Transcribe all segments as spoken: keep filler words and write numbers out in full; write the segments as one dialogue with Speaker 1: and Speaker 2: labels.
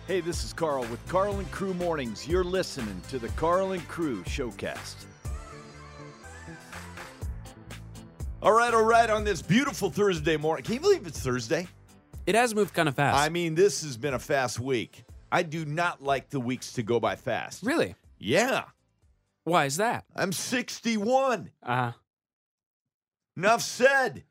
Speaker 1: Hey, this is Carl with Carl and Crew Mornings. You're listening to the Carl and Crew Showcast.
Speaker 2: All right, all right, on this beautiful Thursday morning. Can you believe it's Thursday?
Speaker 3: It has moved kind of fast.
Speaker 2: I mean, this has been a fast week. I do not like the weeks to go by fast.
Speaker 3: Really?
Speaker 2: Yeah.
Speaker 3: Why is that?
Speaker 2: I'm sixty-one.
Speaker 3: Uh,
Speaker 2: Enough said.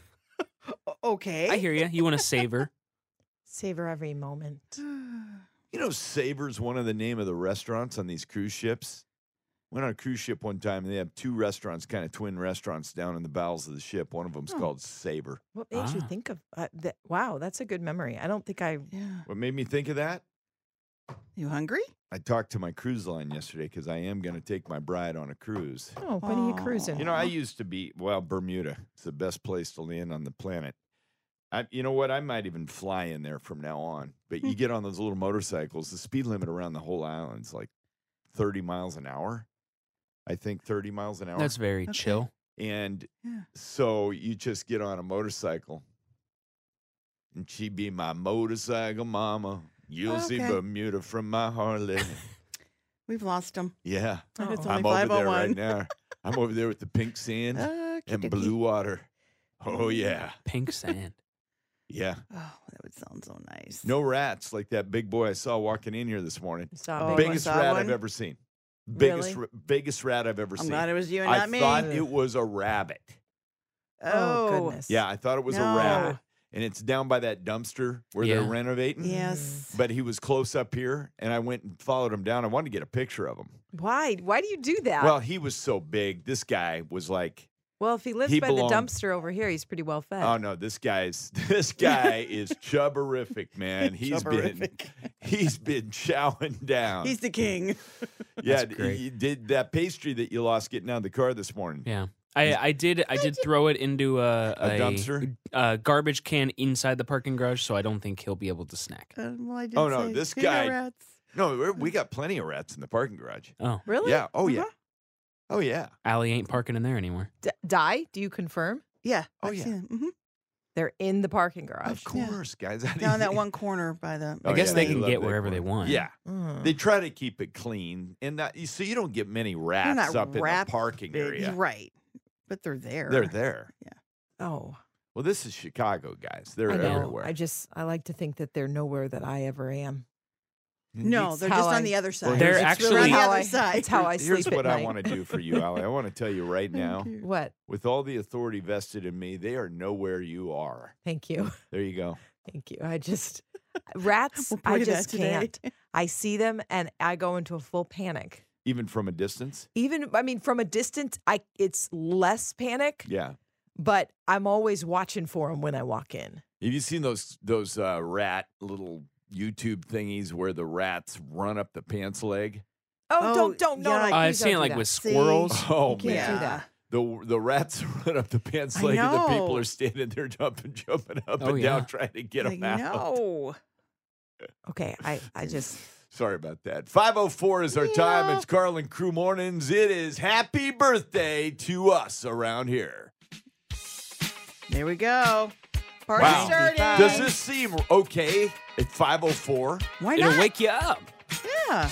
Speaker 4: Okay.
Speaker 3: I hear you. You want to savor.
Speaker 5: Savor every moment.
Speaker 2: You know, Savor's one of the name of the restaurants on these cruise ships. Went on a cruise ship one time, and they have two restaurants, kind of twin restaurants down in the bowels of the ship. One of them's
Speaker 5: Oh.
Speaker 2: called Savor.
Speaker 5: What made you
Speaker 3: Ah.
Speaker 5: think of uh, that? Wow, that's a good memory. I don't think I.
Speaker 4: Yeah.
Speaker 2: What made me think of that?
Speaker 4: You hungry?
Speaker 2: I talked to my cruise line yesterday because I am going to take my bride on a cruise.
Speaker 5: Oh, when are you cruising?
Speaker 2: You know, I used to be, well, Bermuda. It's the best place to land on the planet. I, you know what? I might even fly in there from now on. But you get on those little motorcycles, the speed limit around the whole island is like thirty miles an hour. I think thirty miles an hour.
Speaker 3: That's very
Speaker 4: Okay.
Speaker 3: chill.
Speaker 2: and
Speaker 4: Yeah.
Speaker 2: so you just get on a motorcycle. And she be my motorcycle mama. You'll see
Speaker 4: Okay.
Speaker 2: Bermuda from my Harley.
Speaker 4: We've lost them.
Speaker 2: Yeah.
Speaker 4: And it's
Speaker 5: Oh.
Speaker 4: only
Speaker 2: I'm over
Speaker 4: five oh
Speaker 2: there right
Speaker 4: one.
Speaker 2: now. I'm over there with the pink sand and blue water. Oh, yeah.
Speaker 3: Pink sand.
Speaker 2: Yeah.
Speaker 4: Oh, that would sound so nice.
Speaker 2: No rats like that big boy I saw walking in here this morning.
Speaker 5: Saw
Speaker 4: Oh,
Speaker 5: a big
Speaker 2: Biggest
Speaker 4: I saw
Speaker 2: rat
Speaker 4: one?
Speaker 2: I've ever seen. Biggest
Speaker 5: Really?
Speaker 2: ra- biggest rat I've ever
Speaker 4: I'm
Speaker 2: seen.
Speaker 4: glad it was you and
Speaker 2: I
Speaker 4: not me.
Speaker 2: thought it was a rabbit.
Speaker 5: one.
Speaker 4: oh,
Speaker 5: Oh, goodness.
Speaker 2: Yeah, I thought it was
Speaker 4: No.
Speaker 2: a rabbit. And it's down by that dumpster where they're
Speaker 3: Yeah.
Speaker 2: renovating.
Speaker 4: Yes.
Speaker 2: But he was close up here, and I went and followed him down. I wanted to get a picture of him.
Speaker 5: Why? Why do you do that?
Speaker 2: Well, he was so big. This guy was like,
Speaker 5: Well, if he lives
Speaker 2: he
Speaker 5: by
Speaker 2: belonged-
Speaker 5: the dumpster over here, he's pretty well fed.
Speaker 2: oh no, this guy's this guy is chubberific, man. He's been
Speaker 4: Chubberific.
Speaker 2: he's been chowing down.
Speaker 4: He's the king.
Speaker 2: yeah,
Speaker 3: That's great.
Speaker 2: you did that pastry that you lost getting out of the car this morning.
Speaker 3: Yeah. I, I did I did throw it into a,
Speaker 2: A dumpster?
Speaker 3: a garbage can inside the parking garage, so I don't think he'll be able to snack.
Speaker 4: Uh, well, I did
Speaker 2: Oh, no,
Speaker 4: say,
Speaker 2: this
Speaker 4: "Here you go,
Speaker 2: guy-
Speaker 4: rats."
Speaker 2: No, we're, we got plenty of rats in the parking garage.
Speaker 3: Oh,
Speaker 5: Really?
Speaker 2: Yeah. Oh yeah.
Speaker 4: Uh-huh.
Speaker 2: Oh yeah.
Speaker 3: Allie ain't parking in there anymore.
Speaker 5: D- Die? Do you confirm?
Speaker 4: Yeah.
Speaker 2: Oh,
Speaker 4: I've
Speaker 2: yeah.
Speaker 4: seen it. Mhm.
Speaker 5: They're in the parking garage.
Speaker 2: Of course, guys. How do
Speaker 4: Down
Speaker 2: you-
Speaker 4: that one corner by the.
Speaker 2: Oh,
Speaker 3: I guess
Speaker 2: yeah,
Speaker 3: they
Speaker 2: they
Speaker 3: can
Speaker 2: love
Speaker 3: get
Speaker 2: that
Speaker 3: wherever they
Speaker 2: corner.
Speaker 3: want.
Speaker 2: Yeah.
Speaker 5: Mm.
Speaker 2: They try to keep it clean, and that so you don't get many
Speaker 4: They're
Speaker 2: rats
Speaker 4: not
Speaker 2: up in
Speaker 4: rat
Speaker 2: the parking
Speaker 4: big,
Speaker 2: area.
Speaker 4: right? But they're there.
Speaker 2: They're there.
Speaker 5: Oh,
Speaker 2: Well, this is Chicago, guys. They're
Speaker 5: I know.
Speaker 2: everywhere.
Speaker 5: I just I like to think that they're nowhere that I ever am.
Speaker 4: No,
Speaker 5: It's
Speaker 4: they're
Speaker 5: how
Speaker 4: just
Speaker 5: I-
Speaker 4: on the other side.
Speaker 3: They're
Speaker 5: It's
Speaker 3: actually-
Speaker 5: really
Speaker 4: on the
Speaker 5: how
Speaker 4: other
Speaker 5: I,
Speaker 4: side.
Speaker 5: It's how I
Speaker 2: Here's
Speaker 5: sleep
Speaker 2: what
Speaker 5: at
Speaker 2: I
Speaker 5: night.
Speaker 2: want to do for you, Allie. I want to tell you right now,
Speaker 4: Thank you.
Speaker 5: What?
Speaker 2: with all the authority vested in me, they are nowhere you are.
Speaker 5: Thank you.
Speaker 2: There you go.
Speaker 5: Thank you. I just rats.
Speaker 4: We'll
Speaker 5: I
Speaker 4: play that
Speaker 5: just
Speaker 4: today.
Speaker 5: can't. I see them and I go into a full panic.
Speaker 2: Even from a distance.
Speaker 5: Even I mean, from a distance, I it's less panic,
Speaker 2: Yeah.
Speaker 5: but I'm always watching for them when I walk in.
Speaker 2: Have you seen those those uh, rat little YouTube thingies where the rats run up the pants leg?
Speaker 5: Oh,
Speaker 4: Oh,
Speaker 5: don't don't no,
Speaker 4: yeah.
Speaker 5: no.
Speaker 3: I've
Speaker 5: please
Speaker 3: seen it
Speaker 5: don't do
Speaker 3: like
Speaker 5: that.
Speaker 3: with
Speaker 4: See?
Speaker 3: squirrels.
Speaker 2: Oh
Speaker 5: You can't
Speaker 2: man.
Speaker 5: do that.
Speaker 2: The the rats run up the pants
Speaker 4: I
Speaker 2: leg, and the people
Speaker 4: know.
Speaker 2: are standing there jumping, jumping up
Speaker 3: Oh,
Speaker 2: and
Speaker 3: yeah.
Speaker 2: down, trying to get
Speaker 4: Like,
Speaker 2: them out.
Speaker 4: no.
Speaker 5: Okay, I I just
Speaker 2: Sorry about that. five oh four is our time. It's Carl and Crew Mornings. It is happy birthday to us around here.
Speaker 4: There we go. Party
Speaker 2: Wow.
Speaker 4: started.
Speaker 2: Does this seem okay at five oh four?
Speaker 4: Why
Speaker 3: It'll
Speaker 4: not?
Speaker 3: wake you up.
Speaker 4: Yeah.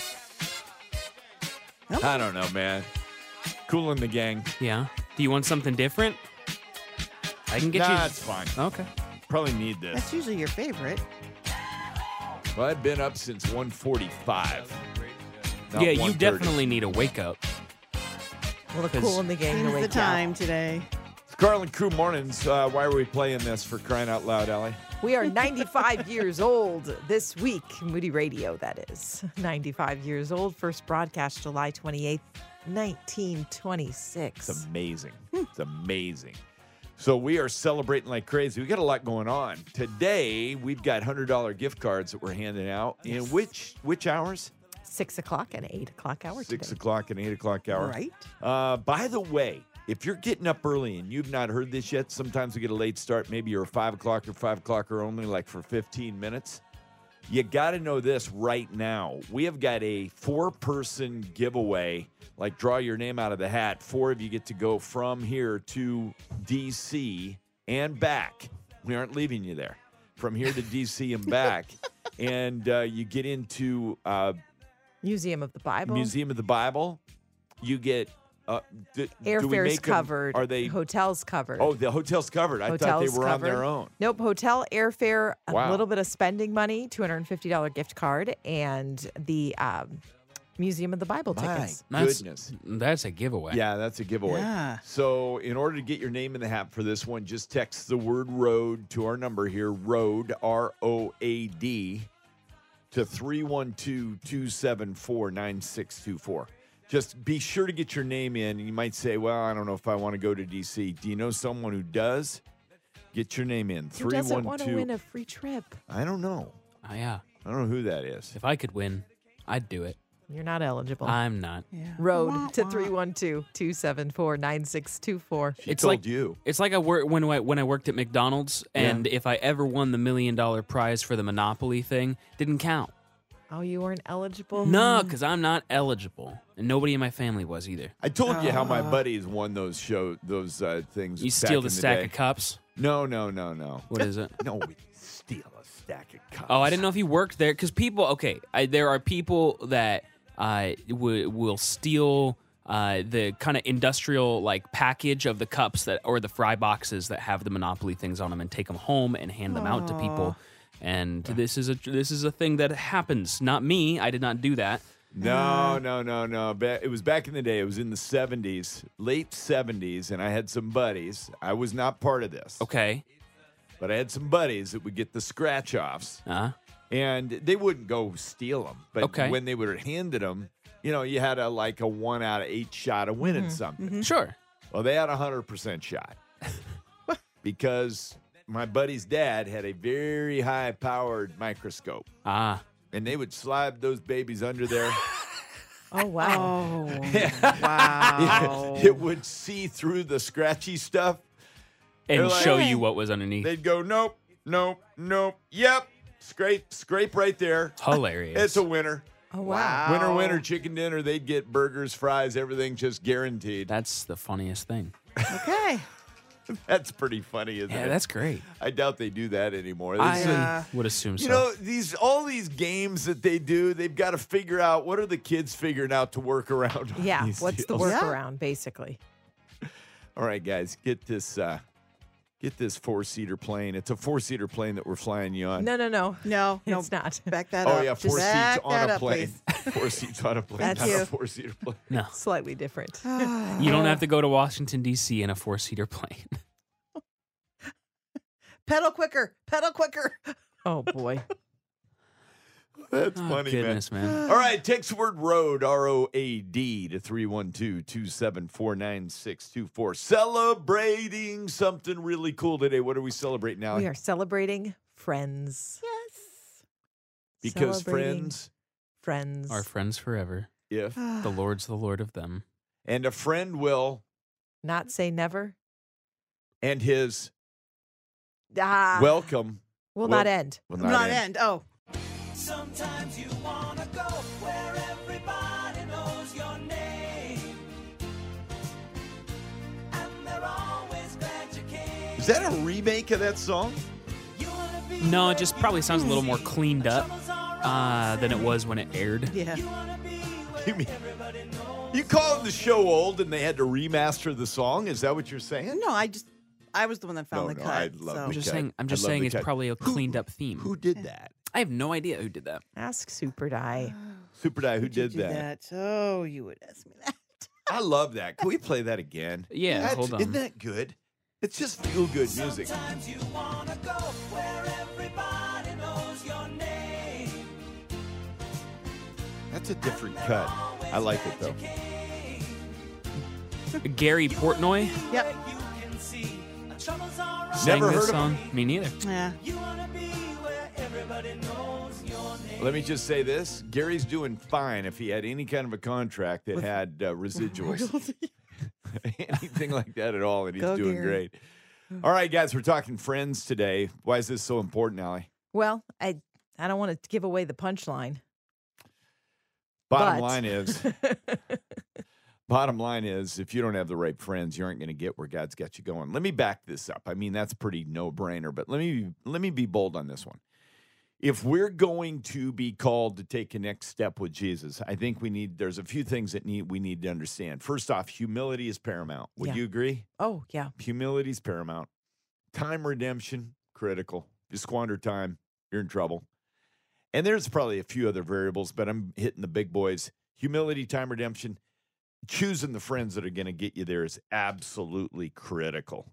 Speaker 2: I don't know, man. Cool in the gang.
Speaker 3: Yeah. Do you want something different? I can get
Speaker 2: nah,
Speaker 3: you.
Speaker 2: it's fine.
Speaker 3: Okay.
Speaker 2: Probably need this.
Speaker 4: That's usually your favorite.
Speaker 2: Well, I've been up since one forty-five. Not
Speaker 3: yeah, you
Speaker 2: one thirty.
Speaker 3: definitely need a wake up.
Speaker 5: well the
Speaker 3: 'Cause
Speaker 5: cool in the gang to
Speaker 4: Seems
Speaker 5: wake
Speaker 4: the
Speaker 5: you up.
Speaker 4: time today.
Speaker 2: It's Carl and Crew Mornings. Uh, why are we playing this for crying out loud, Allie?
Speaker 5: We are ninety-five years old this week. Moody Radio, that is. ninety-five years old. First broadcast July twenty-eighth, nineteen twenty-six.
Speaker 2: It's amazing. It's amazing. So we are celebrating like crazy. We got a lot going on. Today, we've got one hundred dollars gift cards that we're handing out. In which which hours?
Speaker 5: Six o'clock and eight o'clock hour
Speaker 2: Six
Speaker 5: today.
Speaker 2: o'clock and eight o'clock hour.
Speaker 4: Right?
Speaker 2: Uh, by the way, if you're getting up early and you've not heard this yet, sometimes we get a late start. Maybe you're a five o'clock or five o'clocker only, like for fifteen minutes. You got to know this right now. We have got a four-person giveaway. Like, draw your name out of the hat. Four of you get to go from here to D C and back. We aren't leaving you there. From here to D C and back. and uh, you get into uh,
Speaker 5: Museum of the Bible.
Speaker 2: Museum of the Bible. You get uh, d- do we
Speaker 5: Airfares
Speaker 2: make 'em-
Speaker 5: covered.
Speaker 2: Are they?
Speaker 5: Hotels covered.
Speaker 2: Oh, the hotel's covered. I thought
Speaker 5: Hotels
Speaker 2: they were on their
Speaker 5: covered.
Speaker 2: own.
Speaker 5: Nope. Hotel, airfare, a
Speaker 2: Wow.
Speaker 5: little bit of spending money, two hundred fifty dollars gift card, and the um, Museum of the Bible
Speaker 2: My
Speaker 5: tickets.
Speaker 3: That's-
Speaker 2: goodness.
Speaker 3: That's a giveaway.
Speaker 2: Yeah, that's a giveaway.
Speaker 4: Yeah.
Speaker 2: So, in order to get your name in the hat for this one, just text the word road to our number here, road, R O A D, to three one two, two seven four, nine six two four. Just be sure to get your name in. And you might say, well, I don't know if I want to go to D C. Do you know someone who does? Get your name in.
Speaker 5: Who doesn't want to win a free trip?
Speaker 2: I don't know.
Speaker 3: Oh, yeah.
Speaker 2: I don't know who that is.
Speaker 3: If I could win, I'd do it.
Speaker 5: You're not eligible.
Speaker 3: I'm not.
Speaker 4: Yeah.
Speaker 5: Road
Speaker 4: Wah,
Speaker 5: to
Speaker 4: wah.
Speaker 5: three one two, two seven four, nine six two four.
Speaker 2: She
Speaker 3: It's
Speaker 2: told
Speaker 3: like-
Speaker 2: you.
Speaker 3: It's like I work when I when I worked at McDonald's, and if I ever won the million dollar prize for the Monopoly thing, didn't count.
Speaker 5: Oh, you weren't eligible?
Speaker 3: No, because I'm not eligible, and nobody in my family was either.
Speaker 2: I told you how my
Speaker 4: Uh.
Speaker 2: buddies won those show those uh, things.
Speaker 3: You
Speaker 2: back
Speaker 3: steal
Speaker 2: in
Speaker 3: the stack
Speaker 2: day.
Speaker 3: of cups.
Speaker 2: No, no, no, no.
Speaker 3: What is it?
Speaker 2: No, we steal a stack of cups.
Speaker 3: Oh, I didn't know if you worked there because people. Okay, I, there are people that uh, w- will steal uh, the kind of industrial like package of the cups that or the fry boxes that have the Monopoly things on them and take them home and hand them out to people. And this is a this is a thing that happens. Not me. I did not do that.
Speaker 2: No, no, no, no. Ba- It was back in the day. It was in the seventies, late seventies, and I had some buddies. I was not part of this.
Speaker 3: Okay.
Speaker 2: But I had some buddies that would get the scratch offs,
Speaker 3: Uh,
Speaker 2: and they wouldn't go steal them. But
Speaker 3: Okay.
Speaker 2: when they were handed them, you know, you had a like a one out of eight shot of winning
Speaker 5: Mm-hmm.
Speaker 2: something.
Speaker 3: sure.
Speaker 2: Well, they had a hundred percent shot because my buddy's dad had a very high powered microscope,
Speaker 3: Ah.
Speaker 2: and they would slide those babies under there.
Speaker 5: Oh, wow.
Speaker 4: Oh, wow.
Speaker 2: It would see through the scratchy stuff.
Speaker 3: And
Speaker 2: They're like,
Speaker 3: show
Speaker 2: "Hey."
Speaker 3: you what was underneath.
Speaker 2: They'd go, nope, nope, nope. Yep, scrape, scrape right there.
Speaker 3: Hilarious.
Speaker 2: It's a winner.
Speaker 5: Oh, wow.
Speaker 2: Winner, winner, chicken dinner. They'd get burgers, fries, everything just guaranteed.
Speaker 3: That's the funniest thing.
Speaker 4: Okay.
Speaker 2: That's pretty funny, isn't
Speaker 3: Yeah,
Speaker 2: it?
Speaker 3: that's great.
Speaker 2: I doubt they do that anymore.
Speaker 3: I
Speaker 2: This is-
Speaker 4: Yeah.
Speaker 3: would assume so.
Speaker 2: You know, these all these games that they do, they've got to figure out what are the kids figuring out to work around. all
Speaker 5: Yeah.
Speaker 2: these
Speaker 5: What's the
Speaker 2: deals.
Speaker 4: Yeah.
Speaker 5: workaround, basically?
Speaker 2: All right, guys, get this uh get this four-seater plane. It's a four-seater plane that we're flying you on.
Speaker 5: No, no, no.
Speaker 4: No, no.
Speaker 5: It's not.
Speaker 4: Back that
Speaker 2: oh
Speaker 4: up.
Speaker 2: yeah, four
Speaker 4: Just
Speaker 2: seats
Speaker 4: back
Speaker 2: on
Speaker 4: that
Speaker 2: a
Speaker 4: up,
Speaker 2: plane.
Speaker 4: please.
Speaker 2: Four seats on a plane,
Speaker 5: That's
Speaker 2: not
Speaker 5: you.
Speaker 2: a four-seater plane.
Speaker 3: no.
Speaker 5: Slightly different.
Speaker 3: You don't have to go to Washington, D C in a four seater plane.
Speaker 4: Pedal quicker. Pedal quicker.
Speaker 5: Oh, boy.
Speaker 2: That's
Speaker 3: Oh,
Speaker 2: funny,
Speaker 3: goodness, man.
Speaker 2: man. All right, text the word road, R O A D, to three one two, two seven four, nine six two four. Celebrating something really cool today. What are we celebrating now?
Speaker 5: We are celebrating friends.
Speaker 4: Yes.
Speaker 2: Because
Speaker 5: Celebrating
Speaker 2: friends,
Speaker 5: Friends.
Speaker 3: Our friends forever.
Speaker 2: if,
Speaker 3: The Lord's the Lord of them.
Speaker 2: and a friend will,
Speaker 5: Not say never.
Speaker 2: and his
Speaker 5: Ah.
Speaker 2: welcome
Speaker 5: will
Speaker 2: will-
Speaker 5: not end.
Speaker 2: will
Speaker 4: Not,
Speaker 2: not,
Speaker 4: end. Oh.
Speaker 6: Sometimes you wanna go where everybody knows your name, and they're always glad you came.
Speaker 2: Is that a remake of that song?
Speaker 6: You wanna be
Speaker 3: No,
Speaker 6: where
Speaker 3: it just probably sounds a little more cleaned up uh, than it was when it aired.
Speaker 4: Yeah.
Speaker 6: you wanna be where
Speaker 2: You mean-
Speaker 6: everybody knows.
Speaker 2: You called the show old and they had to remaster the song? Is that what you're saying?
Speaker 4: No, I just, I was the one that found
Speaker 2: No,
Speaker 4: the
Speaker 2: no,
Speaker 4: cut.
Speaker 2: I love
Speaker 4: so.
Speaker 3: I'm just
Speaker 2: cut.
Speaker 3: saying. I'm
Speaker 2: I
Speaker 3: just
Speaker 2: love
Speaker 3: saying
Speaker 2: the
Speaker 3: it's
Speaker 2: cut.
Speaker 3: probably a cleaned up theme.
Speaker 2: Who did that?
Speaker 3: I have no idea who did that.
Speaker 5: Ask Super Die.
Speaker 2: Super Die, who
Speaker 4: Who'd you
Speaker 2: did
Speaker 4: do
Speaker 2: that?
Speaker 4: Oh, you would ask me that.
Speaker 2: I love that. Can we play that again?
Speaker 3: Yeah,
Speaker 2: That's-
Speaker 3: hold on.
Speaker 2: Isn't that good? It's just feel good music.
Speaker 6: Sometimes you wanna go where everybody knows your name.
Speaker 2: That's a different cut. I like it though.
Speaker 3: Gary Portnoy
Speaker 4: Yep.
Speaker 6: You can see troubles are all.
Speaker 3: sang
Speaker 2: Never
Speaker 3: this
Speaker 2: heard of
Speaker 3: song. Me neither.
Speaker 4: Yeah.
Speaker 6: You wanna be where everybody knows your name.
Speaker 2: Let me just say this: Gary's doing fine if he had any kind of a contract that had uh, residuals, anything like that at all, and he's
Speaker 4: Go,
Speaker 2: doing
Speaker 4: Gary.
Speaker 2: great. All right, guys, we're talking friends today. Why is this so important, Allie?
Speaker 5: Well, I I don't want to give away the punchline.
Speaker 2: Bottom
Speaker 5: But-
Speaker 2: line is, bottom line is, if you don't have the right friends, you aren't going to get where God's got you going. Let me back this up. I mean, that's pretty no brainer, but let me let me be bold on this one. if we're going to be called to take a next step with Jesus, I think we need, there's a few things that need we need to understand. First off, humility is paramount. Would
Speaker 5: Yeah.
Speaker 2: you agree?
Speaker 5: Oh, yeah.
Speaker 2: Humility is paramount. Time redemption, critical. If you squander time, you're in trouble. And there's probably a few other variables, but I'm hitting the big boys. Humility, time redemption, choosing the friends that are going to get you there is absolutely critical.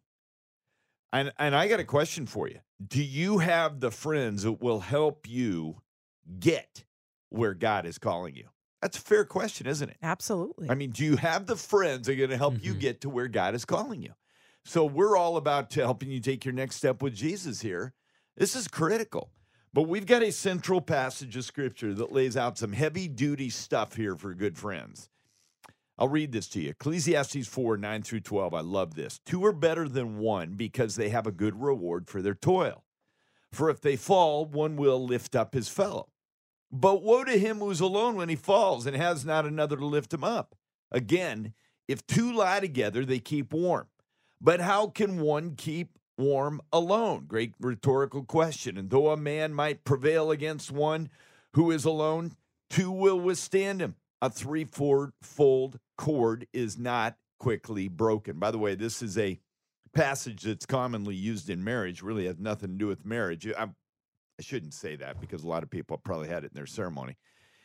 Speaker 2: And and I got a question for you. Do you have the friends that will help you get where God is calling you? That's a fair question, isn't it?
Speaker 5: Absolutely.
Speaker 2: I mean, do you have the friends that are going to help you
Speaker 3: Mhm.
Speaker 2: get to where God is calling you? So we're all about helping you take your next step with Jesus here. This is critical. But we've got a central passage of Scripture that lays out some heavy-duty stuff here for good friends. I'll read this to you. Ecclesiastes four, nine through twelve. I love this. Two are better than one because they have a good reward for their toil. For if they fall, one will lift up his fellow. But woe to him who's alone when he falls and has not another to lift him up. Again, if two lie together, they keep warm. But how can one keep warm alone? Great rhetorical question. And though a man might prevail against one who is alone, two will withstand him. A three-fold cord is not quickly broken. By the way, this is a passage that's commonly used in marriage. Really has nothing to do with marriage. I, I shouldn't say that because a lot of people probably had it in their ceremony.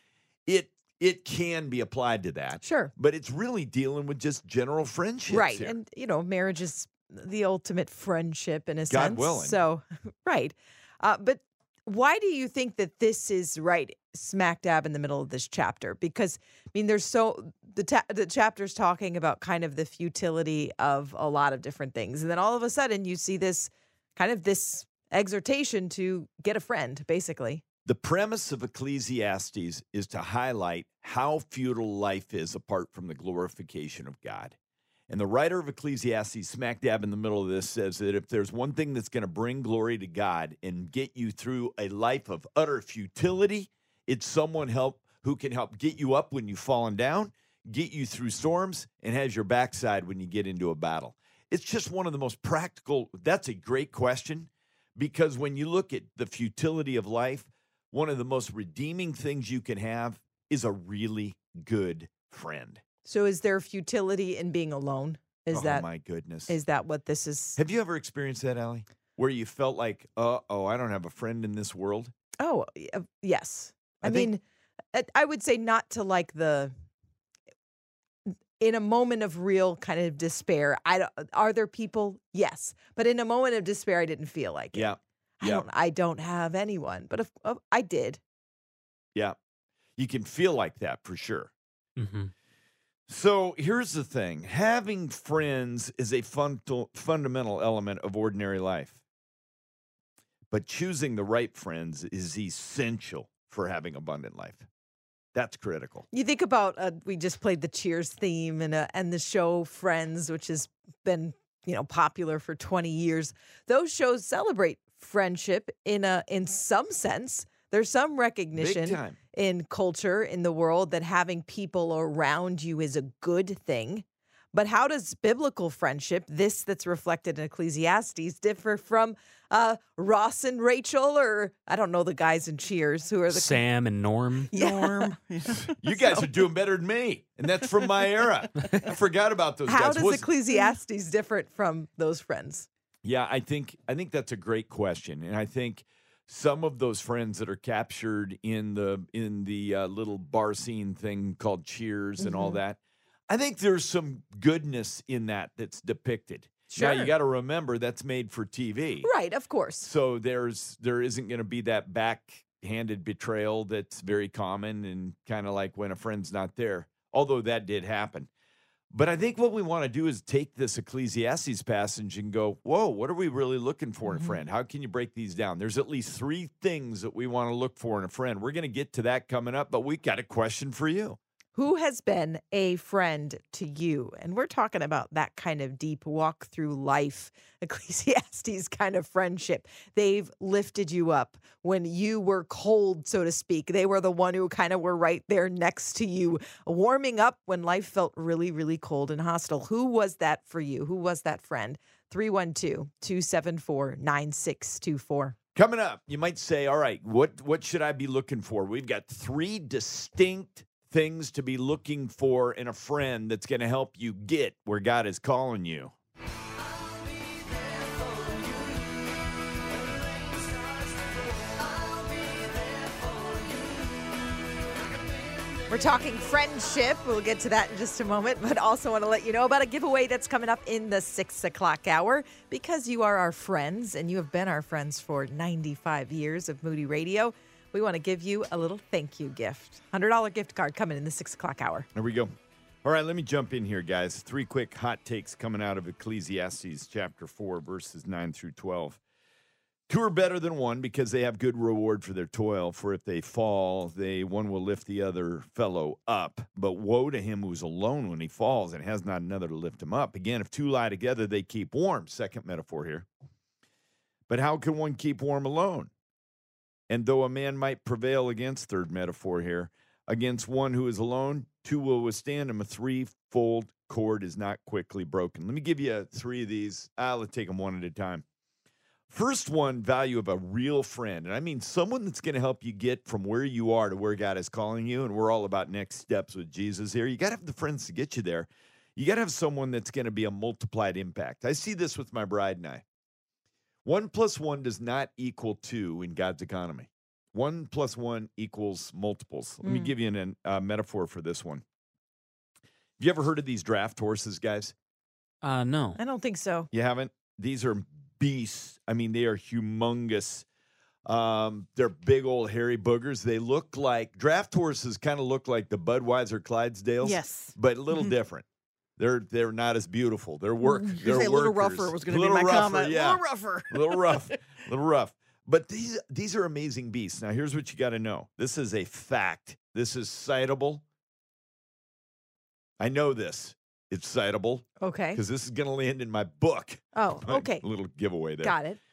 Speaker 2: It it can be applied to that.
Speaker 5: Sure.
Speaker 2: But it's really dealing with just general friendships
Speaker 5: Right.
Speaker 2: here.
Speaker 5: And, you know, marriage is the ultimate friendship in a
Speaker 2: God
Speaker 5: sense.
Speaker 2: willing.
Speaker 5: So, right. Uh, but why do you think that this is right smack dab in the middle of this chapter? Because, I mean, there's so, the, ta- the chapter's talking about kind of the futility of a lot of different things. And then all of a sudden you see this kind of this exhortation to get a friend, basically.
Speaker 2: The premise of Ecclesiastes is to highlight how futile life is apart from the glorification of God. And the writer of Ecclesiastes, smack dab in the middle of this, says that if there's one thing that's going to bring glory to God and get you through a life of utter futility, it's someone help who can help get you up when you've fallen down, get you through storms, and has your backside when you get into a battle. It's just one of the most practical. That's a great question, because when you look at the futility of life, one of the most redeeming things you can have is a really good friend.
Speaker 5: So is there futility in being alone? Is
Speaker 2: oh,
Speaker 5: that
Speaker 2: my goodness.
Speaker 5: is that what this is?
Speaker 2: Have you ever experienced that, Allie? Where you felt like, uh oh, I don't have a friend in this world?
Speaker 5: Oh, y- uh, yes. I,
Speaker 2: I think-
Speaker 5: mean, I- I would say not to like the in a moment of real kind of despair. I don't, are there people? Yes, but in a moment of despair, I didn't feel like it.
Speaker 2: Yeah.
Speaker 5: I
Speaker 2: yeah.
Speaker 5: don't. I don't have anyone, but if, uh, I did.
Speaker 2: Yeah. You can feel like that for sure.
Speaker 3: Mm-hmm.
Speaker 2: So here's the thing. Having friends is a fun- fundamental element of ordinary life. But choosing the right friends is essential for having abundant life. That's critical.
Speaker 5: You think about uh, we just played the Cheers theme and uh, and the show Friends, which has been you know popular for twenty years. Those shows celebrate friendship in a in some sense. There's some
Speaker 2: Big
Speaker 5: recognition
Speaker 2: time.
Speaker 5: in culture in the world that having people around you is a good thing. But how does biblical friendship, this that's reflected in Ecclesiastes, differ from uh, Ross and Rachel, or I don't know the guys in Cheers who are the
Speaker 3: Sam and Norm.
Speaker 5: Yeah.
Speaker 4: Norm. Yeah.
Speaker 2: You guys are doing better than me. And that's from my era. I forgot about those
Speaker 5: How
Speaker 2: guys.
Speaker 5: does
Speaker 2: Was-
Speaker 5: Ecclesiastes different from those friends?
Speaker 2: Yeah, I think I think that's a great question, and I think some of those friends that are captured in the in the uh, little bar scene thing called Cheers and all
Speaker 5: Mhm.
Speaker 2: that, I think there's some goodness in that that's depicted. Now
Speaker 5: Sure.
Speaker 2: you got to remember that's made for T V,
Speaker 5: Right, of course.
Speaker 2: so there's there isn't going to be that backhanded betrayal that's very common and kind of like when a friend's not there. Although that did happen. But I think what we want to do is take this Ecclesiastes passage and go, whoa, what are we really looking for in a
Speaker 5: Mhm.
Speaker 2: friend? How can you break these down? There's at least three things that we want to look for in a friend. We're going to get to that coming up, but we got a question for you.
Speaker 5: Who has been a friend to you? And we're talking about that kind of deep walk through life, Ecclesiastes kind of friendship. They've lifted you up when you were cold, so to speak. They were the one who kind of were right there next to you, warming up when life felt really, really cold and hostile. Who was that for you? Who was that friend? three one two, two seven four, nine six two four.
Speaker 2: Coming up, you might say, all right, what, what should I be looking for? We've got three distinct things to be looking for in a friend that's going to help you get where God is calling you.
Speaker 5: We're talking friendship. We'll get to that in just a moment, but also want to let you know about a giveaway that's coming up in the six o'clock hour because you are our friends and you have been our friends for ninety-five years of Moody Radio. We want to give you a little thank you gift. one hundred dollars gift card coming in the six o'clock hour.
Speaker 2: There we go. All right, let me jump in here, guys. Three quick hot takes coming out of Ecclesiastes chapter four, verses nine through twelve. Two are better than one because they have good reward for their toil. For if they fall, they one will lift the other fellow up. But woe to him who's alone when he falls and has not another to lift him up. Again, if two lie together, they keep warm. Second metaphor here. But how can one keep warm alone? And though a man might prevail against, third metaphor here, against one who is alone, two will withstand him. A threefold cord is not quickly broken. Let me give you three of these. I'll take them one at a time. First one, value of a real friend. And I mean someone that's going to help you get from where you are to where God is calling you. And we're all about next steps with Jesus here. You got to have the friends to get you there. You got to have someone that's going to be a multiplied impact. I see this with my bride and I. One plus one does not equal two in God's economy. One plus one equals multiples. Let mm. me give you a uh, metaphor for this one. Have you ever heard of these draft horses, guys?
Speaker 3: Uh, no.
Speaker 5: I don't think so.
Speaker 2: You haven't? These are beasts. I mean, they are humongous. Um, they're big old hairy boogers. They look like, draft horses kind of look like the Budweiser Clydesdales.
Speaker 4: Yes.
Speaker 2: But a little
Speaker 4: Mhm.
Speaker 2: different. They're they're not as beautiful. They're work.
Speaker 4: You
Speaker 2: They're
Speaker 4: say a little
Speaker 2: workers.
Speaker 4: rougher was going to be
Speaker 2: Little
Speaker 4: my
Speaker 2: rougher,
Speaker 4: comment.
Speaker 2: Yeah.
Speaker 4: A little rougher.
Speaker 2: A little rough. A little rough. But these these are amazing beasts. Now, here's what you got to know. This is a fact. This is citable. I know this. It's citable
Speaker 5: Okay.
Speaker 2: because this is going to land in my book.
Speaker 5: Oh,
Speaker 2: My
Speaker 5: okay.
Speaker 2: little giveaway there.
Speaker 5: Got it.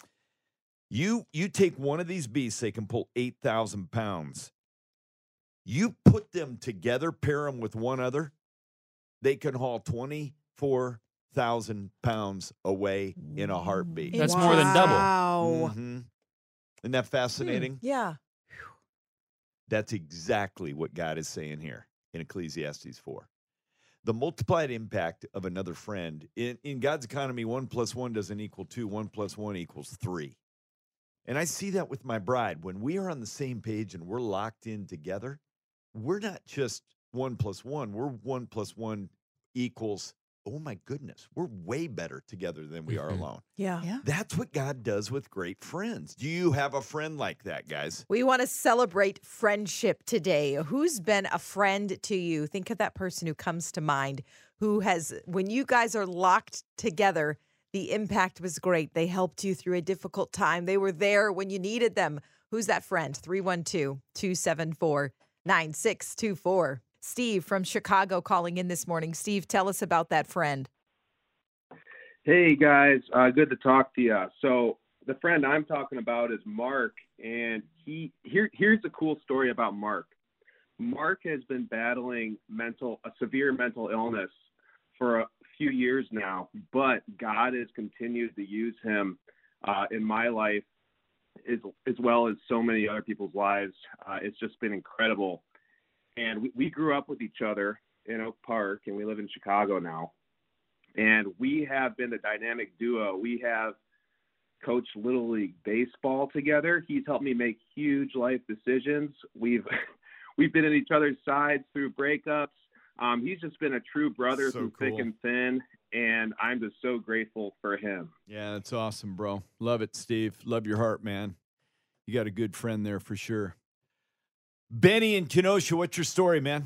Speaker 2: You you take one of these beasts, they can pull eight thousand pounds. You put them together, pair them with one other, they can haul twenty-four thousand pounds away in a heartbeat.
Speaker 3: That's more than double.
Speaker 4: Wow.
Speaker 2: Mhm. Isn't that fascinating?
Speaker 5: Yeah.
Speaker 2: That's exactly what God is saying here in Ecclesiastes four. The multiplied impact of another friend. In, in God's economy, one plus one doesn't equal two. One plus one equals three. And I see that with my bride. When we are on the same page and we're locked in together, we're not just one plus one. We're one plus one equals, oh my goodness, we're way better together than we are
Speaker 3: Mhm.
Speaker 2: alone.
Speaker 5: Yeah.
Speaker 4: Yeah.
Speaker 2: That's what God does with great friends. Do you have a friend like that, guys?
Speaker 5: We want to celebrate friendship today. Who's been a friend to you? Think of that person who comes to mind who has, when you guys are locked together, the impact was great. They helped you through a difficult time. They were there when you needed them. Who's that friend? three one two, two seven four, nine six two four. Steve from Chicago calling in this morning. Steve, tell us about that friend.
Speaker 7: Hey guys, uh, good to talk to you. So the friend I'm talking about is Mark, and he here here's the cool story about Mark. Mark has been battling mental a severe mental illness for a few years now, but God has continued to use him uh, in my life as as well as so many other people's lives. Uh, it's just been incredible, and we, we grew up with each other in Oak Park, and we live in Chicago now. And we have been the dynamic duo. We have coached Little League baseball together. He's helped me make huge life decisions. We've we've been at each other's sides through breakups. Um, he's just been a true brother
Speaker 2: So
Speaker 7: through
Speaker 2: cool.
Speaker 7: thick and thin, and I'm just so grateful for him.
Speaker 2: Yeah, that's awesome, bro. Love it, Steve. Love your heart, man. You got a good friend there for sure. Benny in Kenosha, what's your story, man?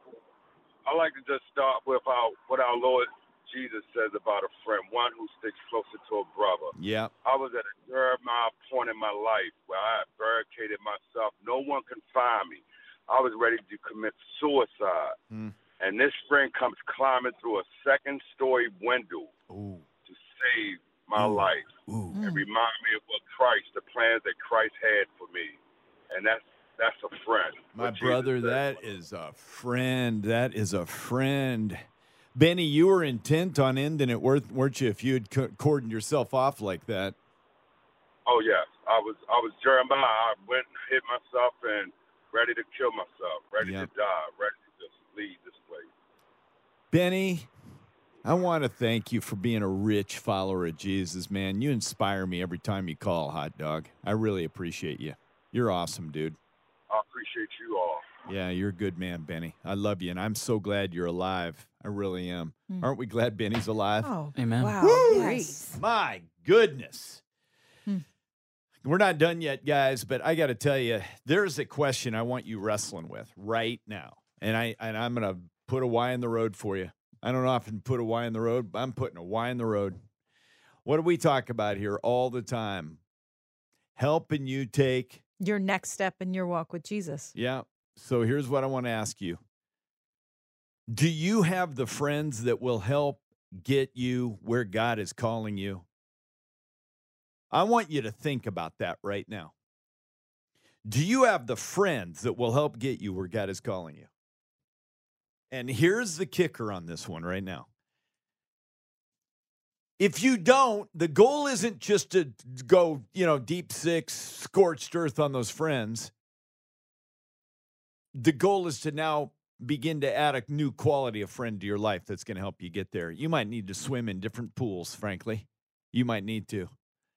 Speaker 8: I like to just start with our, what our Lord Jesus says about a friend, one who sticks closer to a brother.
Speaker 2: Yeah.
Speaker 8: I was at a Jeremiah point in my life where I had barricaded myself. No one can find me. I was ready to commit suicide.
Speaker 2: Mm.
Speaker 8: And this friend comes climbing through a second-story window
Speaker 2: Ooh.
Speaker 8: to save my
Speaker 2: Ooh.
Speaker 8: life
Speaker 2: Ooh.
Speaker 8: and remind me of what Christ, the plans that Christ had for me. And that's that's a friend.
Speaker 2: My
Speaker 8: What Jesus
Speaker 2: brother,
Speaker 8: said.
Speaker 2: that is a friend. That is a friend. Benny, you were intent on ending it, weren't weren't you, if you had co- cordoned yourself off like that?
Speaker 8: Oh, yes. I was I was Jeremiah. I went and hit myself and ready to kill myself, ready
Speaker 2: Yep.
Speaker 8: to die, ready to just leave this place.
Speaker 2: Benny, I want to thank you for being a rich follower of Jesus, man. You inspire me every time you call, Hot Dog. I really appreciate you. You're awesome, dude.
Speaker 8: I appreciate you all.
Speaker 2: Yeah, you're a good man, Benny. I love you, and I'm so glad you're alive. I really am. Aren't we glad Benny's alive?
Speaker 5: Oh,
Speaker 3: Amen.
Speaker 5: wow.
Speaker 2: Woo!
Speaker 5: Yes.
Speaker 2: My goodness.
Speaker 5: Hmm.
Speaker 2: We're not done yet, guys, but I got to tell you, there's a question I want you wrestling with right now. And, I, and I'm going to put a Y in the road for you. I don't often put a Y in the road, but I'm putting a Y in the road. What do we talk about here all the time? Helping you take,
Speaker 5: Your next step in your walk with Jesus.
Speaker 2: yeah. So here's what I want to ask you. Do you have the friends that will help get you where God is calling you? I want you to think about that right now. Do you have the friends that will help get you where God is calling you? And here's the kicker on this one right now. If you don't, the goal isn't just to go, you know, deep six, scorched earth on those friends. The goal is to now begin to add a new quality of friend to your life that's going to help you get there. You might need to swim in different pools, frankly. You might need to.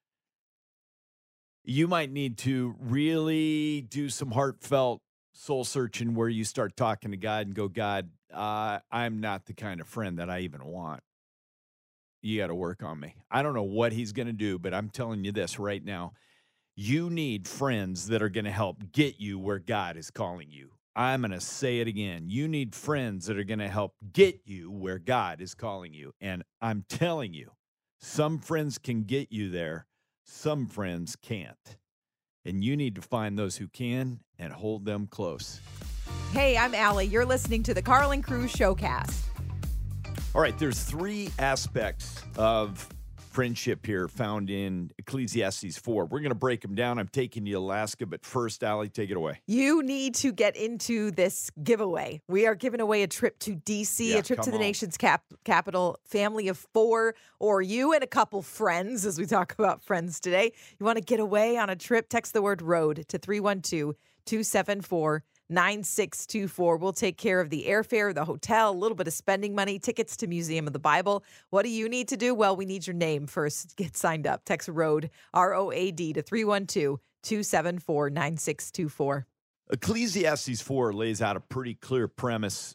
Speaker 2: You might need to really do some heartfelt soul searching where you start talking to God and go, God, uh, I'm not the kind of friend that I even want. You got to work on me. I don't know what he's going to do, but I'm telling you this right now. You need friends that are going to help get you where God is calling you. I'm going to say it again. You need friends that are going to help get you where God is calling you. And I'm telling you, some friends can get you there. Some friends can't. And you need to find those who can and hold them close.
Speaker 5: Hey, I'm Allie. You're listening to the Carl and Crew Showcast.
Speaker 2: All right, there's three aspects of friendship here found in Ecclesiastes four. We're going to break them down. I'm taking you to Alaska, but first, Allie, take it away.
Speaker 5: You need to get into this giveaway. We are giving away a trip to D C,
Speaker 2: Yeah,
Speaker 5: a trip to
Speaker 2: come
Speaker 5: the
Speaker 2: on.
Speaker 5: nation's cap- capital, family of four, or you and a couple friends, as we talk about friends today. You want to get away on a trip? Text the word ROAD to three one two, two seven four, nine six two four. We'll take care of the airfare, the hotel, a little bit of spending money, tickets to Museum of the Bible. What do you need to do? Well, we need your name first. Get signed up. Text ROAD, R O A D, to three one two, two seven four, nine six two four.
Speaker 2: Ecclesiastes four lays out a pretty clear premise.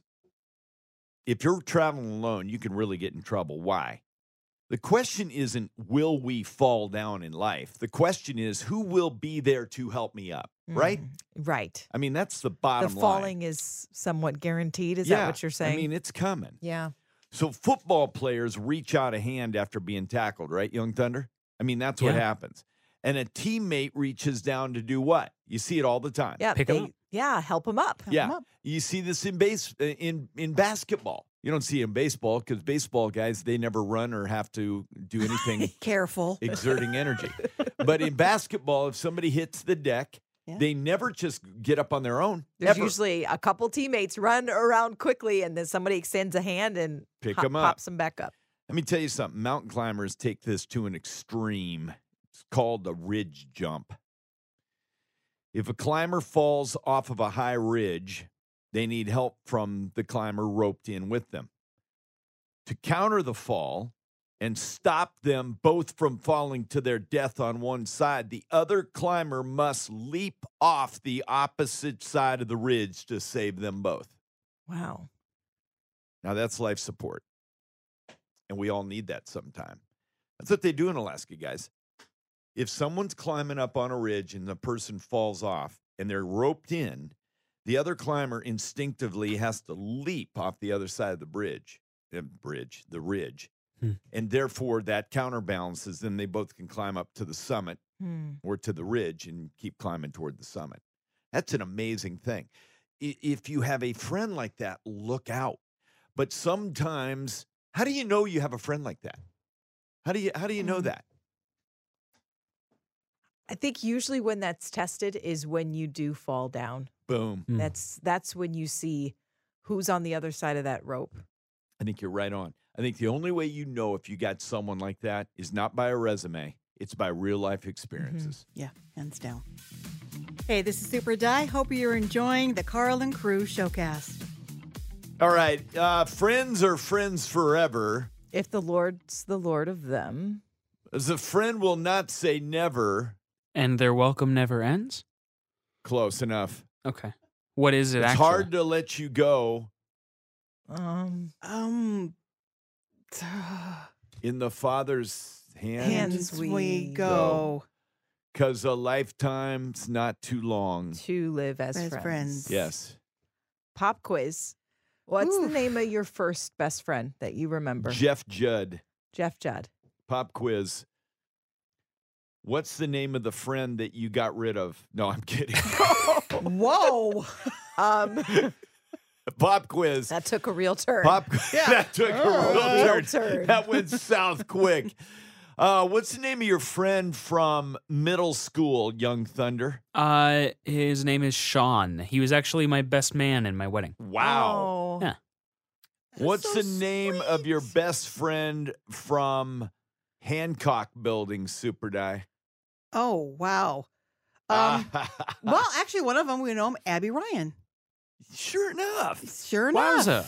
Speaker 2: If you're traveling alone, you can really get in trouble. Why? The question isn't, will we fall down in life? The question is, who will be there to help me up, right?
Speaker 5: Mm, right.
Speaker 2: I mean, that's the bottom
Speaker 5: The
Speaker 2: line.
Speaker 5: falling is somewhat guaranteed. Is
Speaker 2: Yeah,
Speaker 5: that what you're saying?
Speaker 2: I mean, it's coming.
Speaker 5: yeah.
Speaker 2: So football players reach out a hand after being tackled, right, Young Thunder? I mean, that's what
Speaker 3: Yeah.
Speaker 2: happens. And a teammate reaches down to do what? You see it all the time.
Speaker 5: Yeah.
Speaker 3: Pick 'em
Speaker 5: they-
Speaker 3: up.
Speaker 5: Yeah. Help them up. Help 'em
Speaker 2: Yeah,
Speaker 5: up.
Speaker 2: you see this in base in in basketball. You don't see it in baseball because baseball guys, they never run or have to do anything
Speaker 4: Careful.
Speaker 2: exerting energy. But in basketball, if somebody hits the deck,
Speaker 4: Yeah.
Speaker 2: they never just get up on their own.
Speaker 5: There's
Speaker 2: ever.
Speaker 5: usually a couple teammates run around quickly, and then somebody extends a hand and
Speaker 2: Pick
Speaker 5: hop-
Speaker 2: 'em up.
Speaker 5: pops them back up.
Speaker 2: Let me tell you something. Mountain climbers take this to an extreme. It's called a ridge jump. If a climber falls off of a high ridge, they need help from the climber roped in with them. To counter the fall and stop them both from falling to their death on one side, the other climber must leap off the opposite side of the ridge to save them both.
Speaker 5: Wow.
Speaker 2: Now, that's life support. And we all need that sometime. That's what they do in Alaska, guys. If someone's climbing up on a ridge and the person falls off and they're roped in, the other climber instinctively has to leap off the other side of the bridge, uh, bridge, the ridge.
Speaker 3: Hmm.
Speaker 2: And therefore, that counterbalances, then they both can climb up to the summit
Speaker 5: Hmm.
Speaker 2: or to the ridge and keep climbing toward the summit. That's an amazing thing. I- If you have a friend like that, look out. But sometimes, how do you know you have a friend like that? How do you how do you know
Speaker 5: Mm.
Speaker 2: that?
Speaker 5: I think usually when that's tested is when you do fall down.
Speaker 2: Boom.
Speaker 3: Mm.
Speaker 5: That's that's when you see who's on the other side of that rope.
Speaker 2: I think you're right on. I think the only way you know if you got someone like that is not by a resume. It's by real life experiences.
Speaker 9: Yeah, hands down. Hey, this is Super Di. Hope you're enjoying the Carl and Crew Showcast.
Speaker 2: All right. Uh, friends are friends forever.
Speaker 5: If the Lord's the Lord of them.
Speaker 2: As a friend will not say never.
Speaker 3: And their welcome never ends?
Speaker 2: Close enough.
Speaker 3: Okay. What is it
Speaker 2: It's
Speaker 3: actually?
Speaker 2: hard to let you go
Speaker 5: Um,
Speaker 9: Um,
Speaker 2: in the Father's hand.
Speaker 5: Hands
Speaker 9: hands
Speaker 5: we
Speaker 9: we go.
Speaker 2: Because a lifetime's not too long.
Speaker 5: to live as,
Speaker 9: As
Speaker 5: friends.
Speaker 9: friends.
Speaker 2: Yes.
Speaker 5: Pop quiz. What's the
Speaker 9: Oof.
Speaker 5: name of your first best friend that you remember?
Speaker 2: Jeff Judd.
Speaker 5: Jeff Judd.
Speaker 2: Pop quiz. What's the name of the friend that you got rid of? No, I'm kidding.
Speaker 5: Whoa. Um,
Speaker 2: Pop quiz.
Speaker 5: that took a real turn.
Speaker 2: Pop quiz. That took a
Speaker 5: Oh,
Speaker 2: real
Speaker 5: real
Speaker 2: turn.
Speaker 5: turn.
Speaker 2: That went south quick. Uh, what's the name of your friend from middle school, Young Thunder?
Speaker 3: Uh, his name is Sean. He was actually my best man in my wedding.
Speaker 2: Wow.
Speaker 5: Oh.
Speaker 3: Yeah.
Speaker 2: What's
Speaker 5: so
Speaker 2: the name of your best friend from Hancock Building, Super Die?
Speaker 9: Oh, wow. Um, well, actually, one of them, we know him, Abby Ryan.
Speaker 2: sure enough.
Speaker 9: Sure enough.
Speaker 3: Wowza.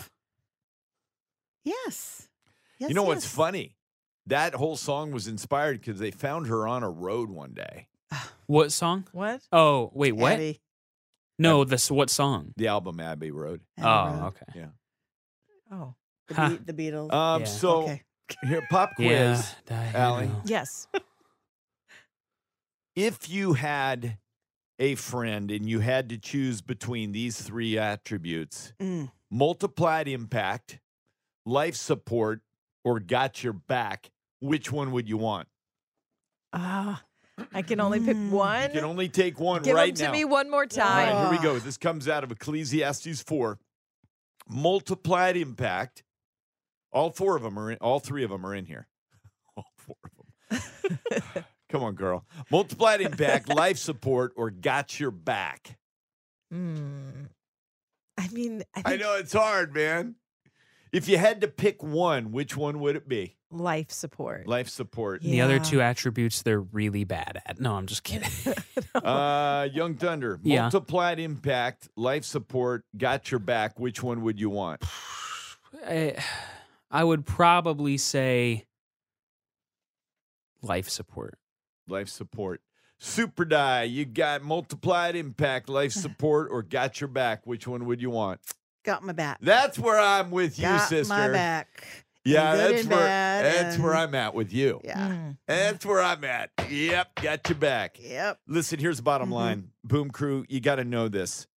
Speaker 9: Yes. Yes.
Speaker 2: You know what's
Speaker 9: yes.
Speaker 2: funny? That whole song was inspired because they found her on a road one day.
Speaker 3: What song?
Speaker 5: What?
Speaker 3: Oh, wait, what?
Speaker 9: Abby.
Speaker 3: No, this what song?
Speaker 2: The album Abbey Road.
Speaker 9: Abby
Speaker 3: Oh,
Speaker 9: Ryan.
Speaker 3: okay.
Speaker 2: Yeah.
Speaker 5: Oh.
Speaker 9: The,
Speaker 3: Huh.
Speaker 9: Be- the Beatles.
Speaker 2: Um.
Speaker 3: Yeah.
Speaker 2: So
Speaker 9: Okay.
Speaker 2: here, pop quiz.
Speaker 3: Yeah, I
Speaker 2: Allie.
Speaker 3: know.
Speaker 5: Yes.
Speaker 2: If you had a friend and you had to choose between these three attributes,
Speaker 9: Mm.
Speaker 2: multiplied impact, life support, or got your back, which one would you want?
Speaker 5: Ah, I can only pick
Speaker 9: Mm.
Speaker 5: one.
Speaker 2: You can only take one
Speaker 5: Give
Speaker 2: right
Speaker 5: them to
Speaker 2: now.
Speaker 5: me one more
Speaker 2: All
Speaker 5: time.
Speaker 2: right, here we
Speaker 9: Ah.
Speaker 2: go. This comes out of Ecclesiastes four. Multiplied impact. All four of them are in, all three of them are in here. All four of them. Come on, girl. Multiplied impact, life support, or got your back.
Speaker 5: Hmm. I mean, I,
Speaker 2: I
Speaker 5: think
Speaker 2: know it's hard, man. If you had to pick one, which one would it be?
Speaker 5: life support.
Speaker 2: Life support.
Speaker 3: The other
Speaker 5: Yeah.
Speaker 3: two attributes they're really bad at. No, I'm just kidding.
Speaker 2: Uh, Young Thunder.
Speaker 3: Yeah.
Speaker 2: Multiplied impact, life support, got your back. Which one would you want?
Speaker 3: I, I would probably say life support.
Speaker 2: Life support. Super Die, you got multiplied impact, life support, or got your back. Which one would you want?
Speaker 9: Got my back.
Speaker 2: That's where I'm with you,
Speaker 9: Got
Speaker 2: sister.
Speaker 9: my back.
Speaker 2: Yeah,
Speaker 9: And good
Speaker 2: that's
Speaker 9: and
Speaker 2: where
Speaker 9: bad
Speaker 2: that's where
Speaker 9: and-
Speaker 2: I'm at with you.
Speaker 9: Yeah.
Speaker 5: Hmm.
Speaker 2: That's where I'm at. Yep, got your back.
Speaker 9: Yep.
Speaker 2: Listen, here's the bottom
Speaker 9: Mhm.
Speaker 2: line. Boom Crew, you got to know this.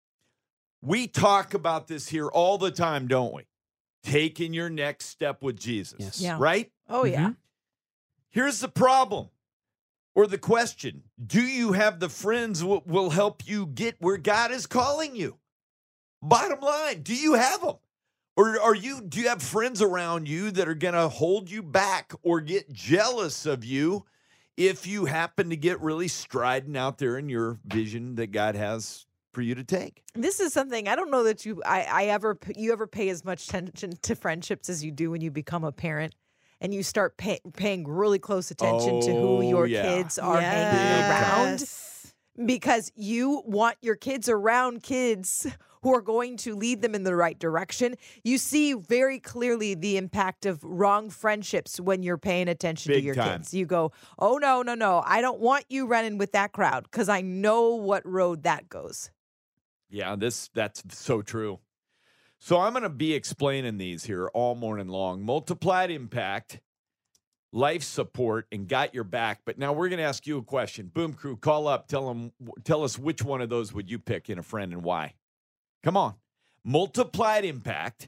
Speaker 2: We talk about this here all the time, don't we? Taking your next step with Jesus.
Speaker 3: Yes.
Speaker 5: Yeah.
Speaker 2: Right?
Speaker 5: Oh, yeah.
Speaker 3: Mhm.
Speaker 2: Here's the problem or the question. Do you have the friends that will help you get where God is calling you? Bottom line, do you have them? Or are you do you have friends around you that are going to hold you back or get jealous of you if you happen to get really striding out there in your vision that God has for you to take?
Speaker 5: This is something I don't know that you I, I ever p- you ever pay as much attention to friendships as you do when you become a parent and you start pay, paying really close attention to who
Speaker 2: Oh,
Speaker 5: your
Speaker 2: yeah.
Speaker 5: kids are hanging around
Speaker 9: Yes.
Speaker 5: because you want your kids around kids who are going to lead them in the right direction. You see very clearly the impact of wrong friendships when you're paying attention
Speaker 2: Big
Speaker 5: to your
Speaker 2: time.
Speaker 5: kids. You go, "Oh no, no, no. I don't want you running with that crowd because I know what road that goes."
Speaker 2: Yeah, this that's so true. So I'm going to be explaining these here all morning long. Multiplied impact, life support, and got your back. But now we're going to ask you a question. Boom Crew, call up. Tell them. Tell us which one of those would you pick in a friend and why. Come on. Multiplied impact,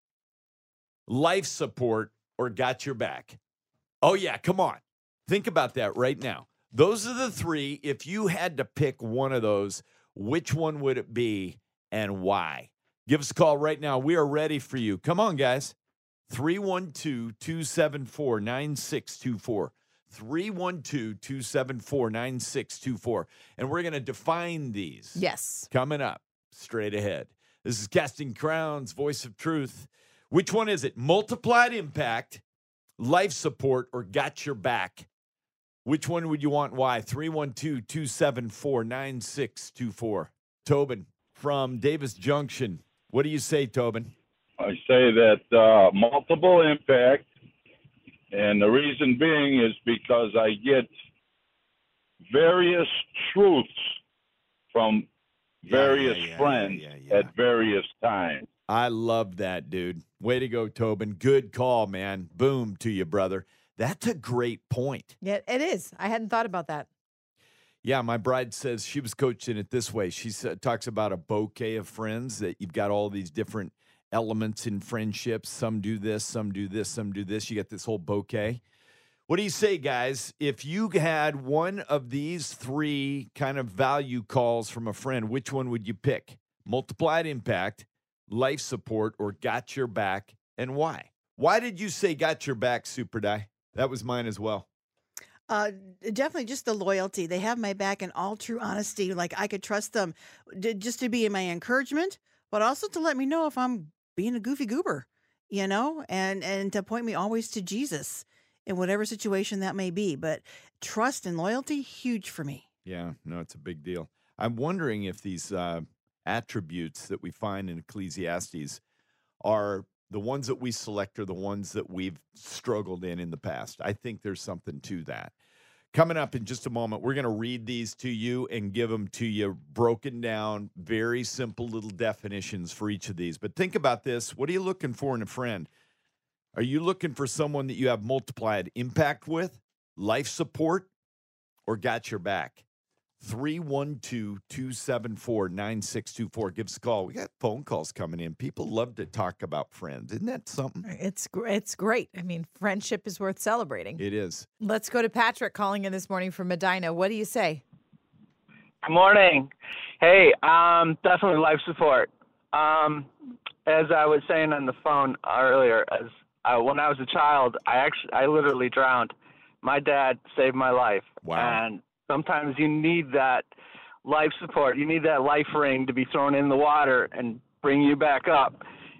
Speaker 2: life support, or got your back. Oh yeah, come on. Think about that right now. Those are the three. If you had to pick one of those, which one would it be and why? Give us a call right now. We are ready for you. Come on, guys. three one two, two seven four, nine six two four. three one two, two seven four, nine six two four. And we're going to define these.
Speaker 5: Yes.
Speaker 2: Coming up straight ahead. This is Casting Crowns, Voice of Truth. Which one is it? Multiplied impact, life support, or got your back? Which one would you want? Why? three one two, two seven four, nine six two four. Tobin from Davis Junction. What do you say, Tobin?
Speaker 10: I say that uh, multiple impact, and the reason being is because I get various truths from various
Speaker 2: yeah, yeah,
Speaker 10: friends
Speaker 2: yeah, yeah, yeah.
Speaker 10: at various times.
Speaker 2: I love that, dude. Way to go, Tobin. Good call, man. Boom to you, brother. That's a great point.
Speaker 5: Yeah, it is. I hadn't thought about that.
Speaker 2: Yeah, my bride says she was coaching it this way. She uh, talks about a bouquet of friends, that you've got all these different elements in friendships. Some do this, some do this, some do this. You get this whole bouquet. What do you say, guys? If you had one of these three kind of value calls from a friend, which one would you pick? Multiplied impact, life support, or got your back, and why? Why did you say got your back, Super Die? That was mine as well.
Speaker 4: Uh, definitely just the loyalty. They have my back in all true honesty. Like I could trust them d- just to be my encouragement, but also to let me know if I'm being a goofy goober, you know, and, and to point me always to Jesus in whatever situation that may be. But trust and loyalty, huge for me.
Speaker 2: Yeah, no, it's a big deal. I'm wondering if these uh, attributes that we find in Ecclesiastes are the ones that we select are the ones that we've struggled in in the past. I think there's something to that. Coming up in just a moment, we're going to read these to you and give them to you broken down, very simple little definitions for each of these. But think about this. What are you looking for in a friend? Are you looking for someone that you have multiplied impact with, life support, or got your back? three one two, two seven four, nine six two four. Give us a call. We got phone calls coming in. People love to talk about friends. Isn't that something?
Speaker 5: It's gr- it's great. I mean, friendship is worth celebrating.
Speaker 2: It is.
Speaker 5: Let's go to Patrick calling in this morning from Medina. What do you say?
Speaker 11: Good morning. Hey, um, definitely life support. Um, as I was saying on the phone earlier, as uh, when I was a child, I actually, I literally drowned. My dad saved my life.
Speaker 2: Wow.
Speaker 11: And sometimes you need that life support. You need that life ring to be thrown in the water and bring you back up.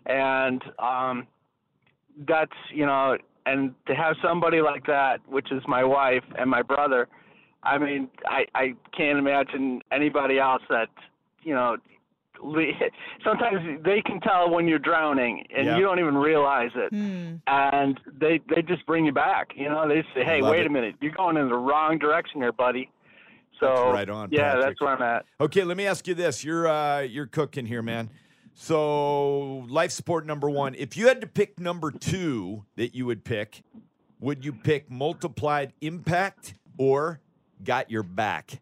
Speaker 11: And um, that's, you know, and to have somebody like that, which is my wife and my brother, I mean, I, I can't imagine anybody else that, you know, sometimes they can tell when you're drowning and
Speaker 2: Yep.
Speaker 11: you don't even realize it.
Speaker 5: Hmm.
Speaker 11: And they they just bring you back. You know, they say, hey,
Speaker 2: Love
Speaker 11: wait
Speaker 2: it.
Speaker 11: a minute, you're going in the wrong direction here, buddy. So
Speaker 2: That's right on,
Speaker 11: yeah,
Speaker 2: Patrick.
Speaker 11: that's where I'm at.
Speaker 2: Okay, let me ask you this. You're uh, you're cooking here, man. So life support number one. If you had to pick number two that you would pick, would you pick multiplied impact or got your back?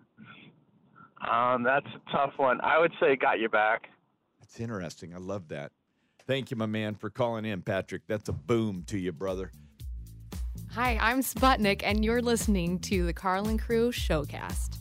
Speaker 11: Um, that's a tough one. I would say got your back.
Speaker 2: That's interesting. I love that. Thank you, my man, for calling in, Patrick. That's a boom to you, brother.
Speaker 12: Hi, I'm Sputnik, and you're listening to the Carlin Crew Showcast.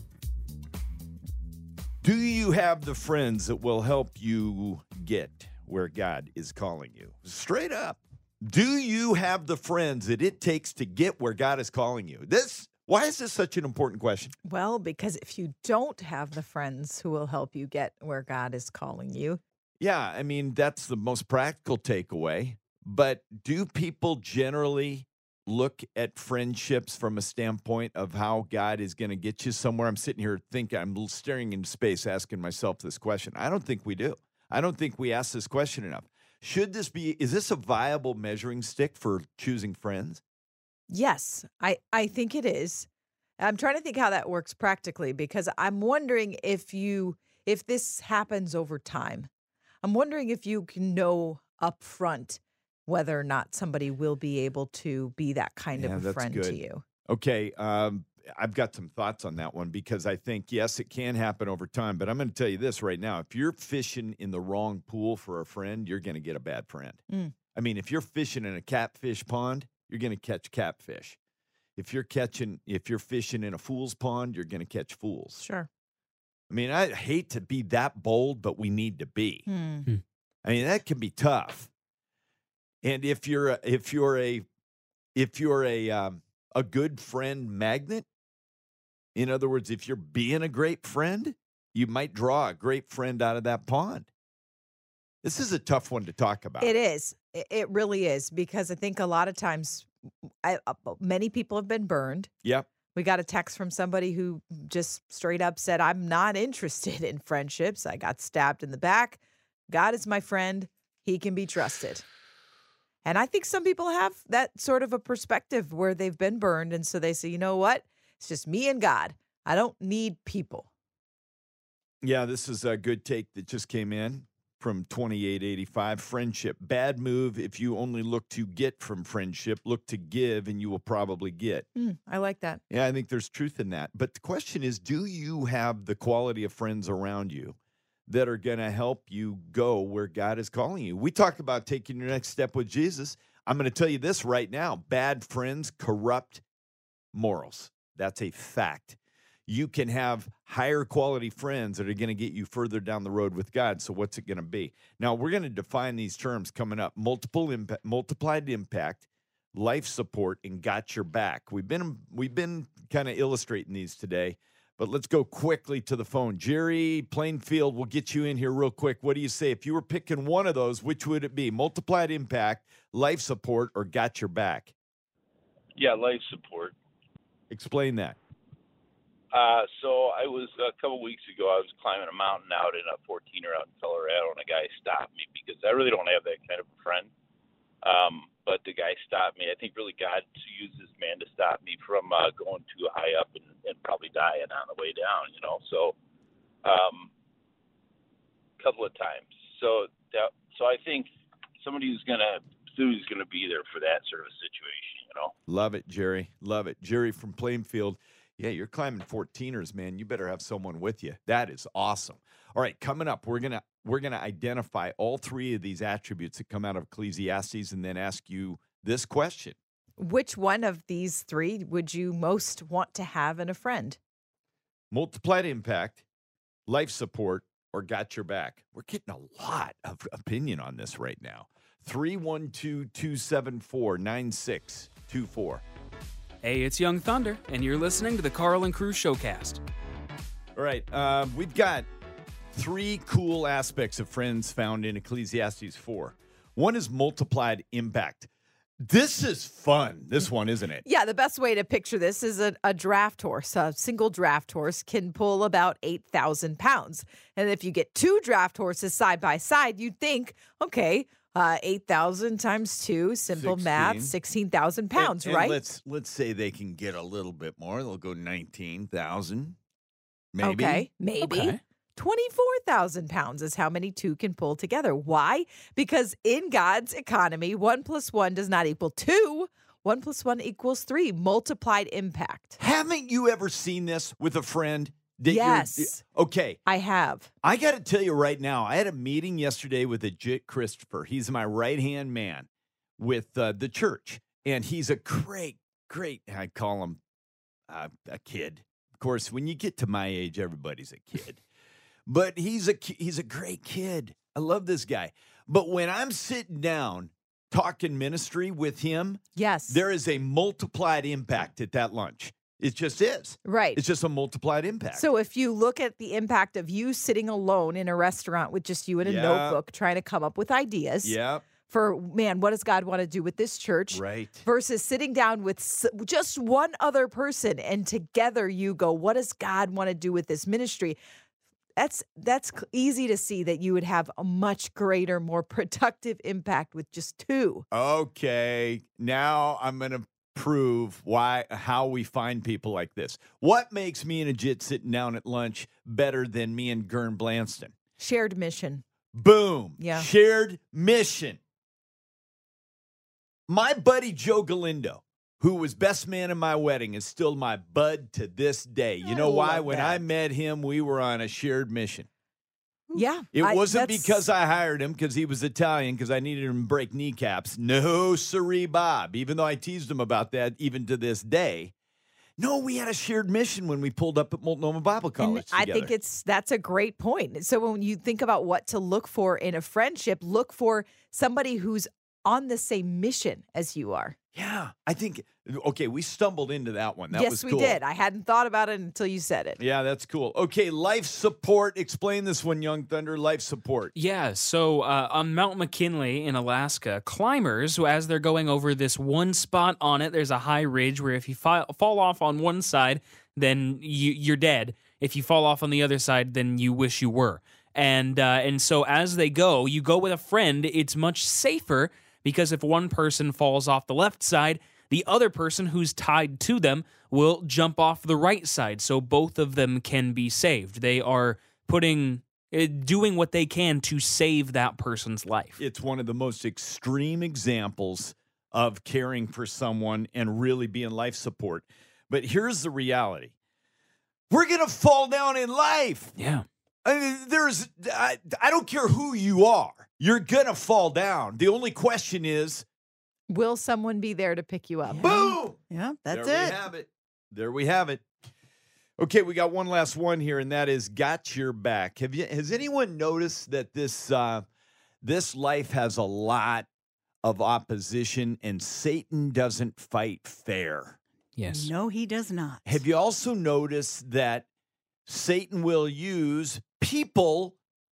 Speaker 2: Do you have the friends that will help you get where God is calling you? Straight up. Do you have the friends that it takes to get where God is calling you? This, why is this such an important question?
Speaker 5: Well, because if you don't have the friends who will help you get where God is calling you,
Speaker 2: Yeah, I mean, that's the most practical takeaway. But do people generally look at friendships from a standpoint of how God is going to get you somewhere? I'm sitting here thinking, I'm staring into space asking myself this question. I don't think we do. I don't think we ask this question enough. Should this be, is this a viable measuring stick for choosing friends?
Speaker 5: yes, I, I think it is. I'm trying to think how that works practically because I'm wondering if you if this happens over time. I'm wondering if you can know up front whether or not somebody will be able to be that kind
Speaker 2: Yeah,
Speaker 5: of a
Speaker 2: that's
Speaker 5: friend
Speaker 2: good.
Speaker 5: to you.
Speaker 2: Okay, um, I've got some thoughts on that one because I think, yes, it can happen over time. But I'm going to tell you this right now. If you're fishing in the wrong pool for a friend, you're going to get a bad friend.
Speaker 5: Mm.
Speaker 2: I mean, if you're fishing in a catfish pond, you're going to catch catfish. If you're catching, if you're fishing in a fool's pond, you're going to catch fools.
Speaker 5: Sure.
Speaker 2: I mean, I hate to be that bold, but we need to be.
Speaker 5: Hmm.
Speaker 2: I mean, that can be tough. And if you're a, if you're a if you're a um, a good friend magnet, in other words, if you're being a great friend, you might draw a great friend out of that pond. This is a tough one to talk about.
Speaker 5: It is. It- It really is because I think a lot of times I, uh, many people have been burned.
Speaker 2: Yep.
Speaker 5: We got a text from somebody who just straight up said, I'm not interested in friendships. I got stabbed in the back. God is my friend. He can be trusted. And I think some people have that sort of a perspective where they've been burned. And so they say, you know what? It's just me and God. I don't need people.
Speaker 2: Yeah, this is a good take that just came in from twenty-eight eighty-five. Friendship. Bad move if you only look to get from friendship. Look to give and you will probably get.
Speaker 5: Mm, I like that.
Speaker 2: Yeah, I think there's truth in that. But the question is, do you have the quality of friends around you that are going to help you go where God is calling you? We talked about taking your next step with Jesus. I'm going to tell you this right now. Bad friends corrupt morals. That's a fact. You can have higher quality friends that are going to get you further down the road with God. So what's it going to be? Now, we're going to define these terms coming up. Multiple impact, multiplied impact, life support, and got your back. We've been we've been kind of illustrating these today, but let's go quickly to the phone. Jerry Plainfield, we'll get you in here real quick. What do you say? If you were picking one of those, which would it be? Multiplied impact, life support, or got your back?
Speaker 13: Yeah, life support.
Speaker 2: Explain that.
Speaker 13: Uh, so I was a couple weeks ago. I was climbing a mountain out in a fourteener out in Colorado, and a guy stopped me because I really don't have that kind of a friend. Um, but the guy stopped me. I think really God used this man to stop me from uh, going too high up and, and probably dying on the way down. You know, so um, a couple of times. So that, so I think somebody who's gonna who's gonna be there for that sort of a situation. You know,
Speaker 2: love it, Jerry. Love it, Jerry from Plainfield. Yeah, you're climbing fourteeners, man. You better have someone with you. That is awesome. All right, coming up, we're gonna we're gonna identify all three of these attributes that come out of Ecclesiastes, and then ask you this question:
Speaker 5: which one of these three would you most want to have in a friend?
Speaker 2: Multiplied impact, life support, or got your back? We're getting a lot of opinion on this right now. three one two, two seven four, nine six two four.
Speaker 3: Hey, it's Young Thunder, and you're listening to the Carl and Crew Showcast.
Speaker 2: All right, uh, we've got three cool aspects of friends found in Ecclesiastes four. One is multiplied impact. This is fun, this one, isn't it?
Speaker 5: Yeah, the best way to picture this is a, a draft horse. A single draft horse can pull about eight thousand pounds. And if you get two draft horses side by side, you'd think, okay, Uh, eight thousand times two, simple
Speaker 2: sixteen.
Speaker 5: math, sixteen thousand pounds,
Speaker 2: and, and
Speaker 5: right?
Speaker 2: Let's let's say they can get a little bit more. They'll go nineteen thousand, maybe.
Speaker 5: Okay, maybe.
Speaker 2: Okay.
Speaker 5: twenty-four thousand pounds is how many two can pull together. Why? Because in God's economy, one plus one does not equal two. One plus one equals three. Multiplied impact.
Speaker 2: Haven't you ever seen this with a friend? That
Speaker 5: yes.
Speaker 2: You're, okay.
Speaker 5: I have.
Speaker 2: I got to tell you right now, I had a meeting yesterday with a Jit Christopher. He's my right-hand man with uh, the church. And he's a great, great, I call him uh, a kid. Of course, when you get to my age, everybody's a kid. But he's a he's a great kid. I love this guy. But when I'm sitting down talking ministry with him,
Speaker 5: yes,
Speaker 2: there is a multiplied impact at that lunch. It just is.
Speaker 5: Right.
Speaker 2: It's just a multiplied impact.
Speaker 5: So if you look at the impact of you sitting alone in a restaurant with just you and a
Speaker 2: Yeah.
Speaker 5: notebook trying to come up with ideas
Speaker 2: Yeah.
Speaker 5: for, man, what does God want to do with this church?
Speaker 2: Right.
Speaker 5: Versus sitting down with s- just one other person and together you go, what does God want to do with this ministry? That's that's c- easy to see that you would have a much greater, more productive impact with just two.
Speaker 2: Okay. Now I'm going to prove why how we find people like this. What makes me and a Jit sitting down at lunch better than me and Gern Blanston?
Speaker 5: Shared mission.
Speaker 2: Boom.
Speaker 5: Yeah.
Speaker 2: Shared mission. My buddy Joe Galindo, who was best man in my wedding, is still my bud to this day. You
Speaker 5: I
Speaker 2: know why?
Speaker 5: love
Speaker 2: When
Speaker 5: that.
Speaker 2: I met him, we were on a shared mission.
Speaker 5: Yeah.
Speaker 2: It
Speaker 5: I-
Speaker 2: wasn't
Speaker 5: that's-
Speaker 2: because I hired him because he was Italian because I needed him to break kneecaps. No, siree, Bob. Even though I teased him about that even to this day. No, we had a shared mission when we pulled up at Multnomah Bible College
Speaker 5: And I think
Speaker 2: together.
Speaker 5: it's that's a great point. So when you think about what to look for in a friendship, look for somebody who's on the same mission as you are.
Speaker 2: Yeah, I think, okay, we stumbled into that one. That
Speaker 5: yes,
Speaker 2: was
Speaker 5: we
Speaker 2: cool.
Speaker 5: did. I hadn't thought about it until you said it.
Speaker 2: Yeah, that's cool. Okay, life support. Explain this one, Young Thunder. Life support.
Speaker 3: Yeah, so uh, on Mount McKinley in Alaska, climbers, as they're going over this one spot on it, there's a high ridge where if you fi- fall off on one side, then you, you're dead. If you fall off on the other side, then you wish you were. And uh, and so as they go, you go with a friend. It's much safer because if one person falls off the left side, the other person who's tied to them will jump off the right side, so both of them can be saved. They are putting, uh, doing what they can to save that person's life.
Speaker 2: It's one of the most extreme examples of caring for someone and really being life support. But here's the reality. We're going to fall down in life.
Speaker 3: Yeah.
Speaker 2: I mean, there's, I, I don't care who you are. You're going to fall down. The only question is,
Speaker 5: will someone be there to pick you up?
Speaker 4: Yeah.
Speaker 2: Boom!
Speaker 4: Yeah, that's
Speaker 2: there
Speaker 4: it.
Speaker 2: we have it. There we have it. Okay, we got one last one here, and that is got your back. Have you? Has anyone noticed that this uh, this life has a lot of opposition, and Satan doesn't fight fair?
Speaker 3: Yes.
Speaker 4: No, he does not.
Speaker 2: Have you also noticed that Satan will use people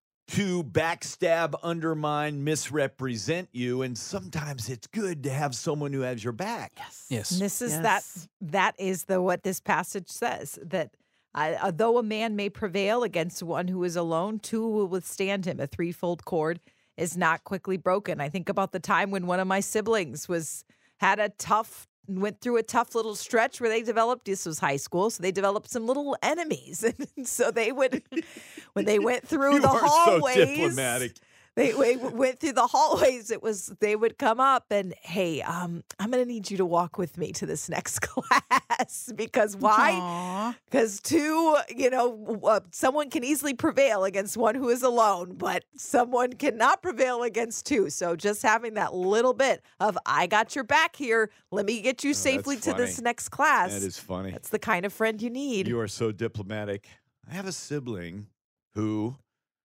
Speaker 2: to backstab, undermine, misrepresent you, and sometimes it's good to have someone who has your back.
Speaker 4: Yes.
Speaker 3: Yes.
Speaker 5: And this is
Speaker 4: Yes.
Speaker 5: that that is the what this passage says, that uh, though a man may prevail against one who is alone, two will withstand him. A threefold cord is not quickly broken. I think about the time when one of my siblings was had a tough went through a tough little stretch where they developed, this was high school, so they developed some little enemies. And so they would, when they went through
Speaker 2: You
Speaker 5: the
Speaker 2: are so
Speaker 5: hallways,
Speaker 2: diplomatic.
Speaker 5: They, they went through the hallways. It was, they would come up and, hey, um, I'm going to need you to walk with me to this next class. Because why?
Speaker 4: Aw.
Speaker 5: Because two, you know, uh, someone can easily prevail against one who is alone, but someone cannot prevail against two. So just having that little bit of, I got your back here. Let me get you safely to this
Speaker 2: funny.
Speaker 5: next class.
Speaker 2: That is funny.
Speaker 5: That's the kind of friend you need.
Speaker 2: You are so diplomatic. I have a sibling who,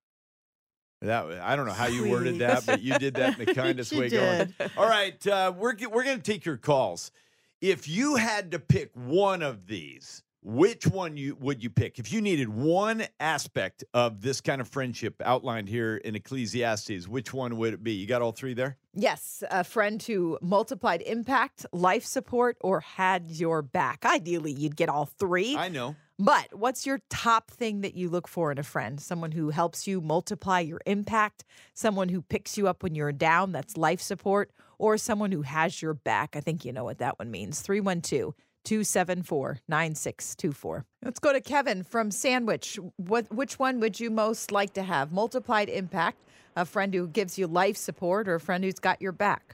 Speaker 2: that I don't know how you worded
Speaker 4: Sweet.
Speaker 2: that, but you did that in the kindest
Speaker 4: She
Speaker 2: way
Speaker 4: did.
Speaker 2: going. All right, uh, we're g- we're going to take your calls. If you had to pick one of these, which one you would you pick? If you needed one aspect of this kind of friendship outlined here in Ecclesiastes, which one would it be? You got all three there?
Speaker 5: Yes, a friend who multiplied impact, life support, or had your back. Ideally, you'd get all three.
Speaker 2: I know.
Speaker 5: But what's your top thing that you look for in a friend? Someone who helps you multiply your impact, someone who picks you up when you're down, that's life support, or someone who has your back. I think you know what that one means. three one two, two seven four, nine six two four. Let's go to Kevin from Sandwich. What, which one would you most like to have? Multiplied impact, a friend who gives you life support, or a friend who's got your back?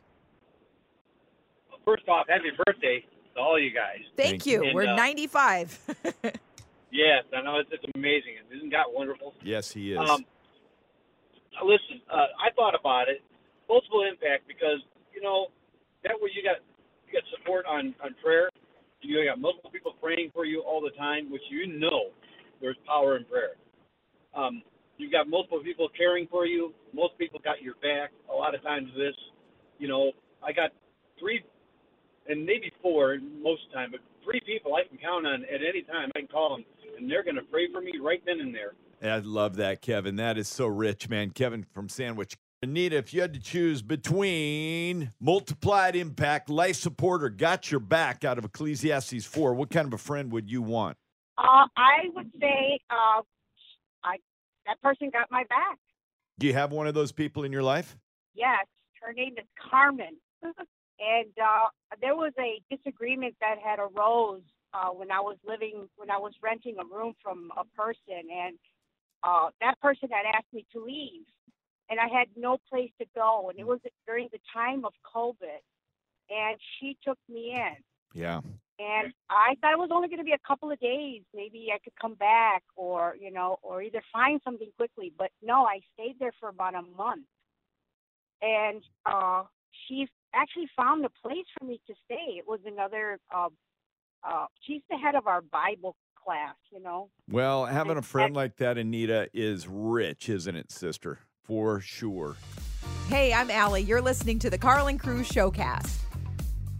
Speaker 14: First off, happy birthday to all you guys.
Speaker 5: Thank,
Speaker 2: Thank
Speaker 5: you.
Speaker 14: you.
Speaker 5: We're
Speaker 14: And, uh,
Speaker 5: ninety-five.
Speaker 14: Yes, I know it's, it's amazing. Isn't God wonderful?
Speaker 2: Yes, he is.
Speaker 14: Um, listen, uh, I thought about it, multiple impact, because you know that way you got you got support on on prayer. You got multiple people praying for you all the time, which you know there's power in prayer. Um, you've got multiple people caring for you. Most people got your back. A lot of times, this, you know, I got three, and maybe four most of the time, but three people I can count on at any time. I can call them, and they're going to pray for me right then and there.
Speaker 2: I love that, Kevin. That is so rich, man. Kevin from Sandwich. Anita, if you had to choose between multiplied impact, life support, or got your back out of Ecclesiastes four, what kind of a friend would you want?
Speaker 15: Uh, I would say uh, I that person got my back.
Speaker 2: Do you have one of those people in your life?
Speaker 15: Yes, her name is Carmen. And uh, there was a disagreement that had arose uh, when I was living, when I was renting a room from a person, and uh, that person had asked me to leave, and I had no place to go, and it was during the time of COVID, and she took me in,
Speaker 2: Yeah.
Speaker 15: and I thought it was only going to be a couple of days, maybe I could come back, or you know, or either find something quickly, but no, I stayed there for about a month, and uh, she actually found a place for me to stay. It was another, uh, uh, she's the head of our Bible class, you know.
Speaker 2: Well, having a friend like that, Anita, is rich, isn't it, sister? For sure.
Speaker 5: Hey, I'm Allie. You're listening to the Carl and Crew Showcast.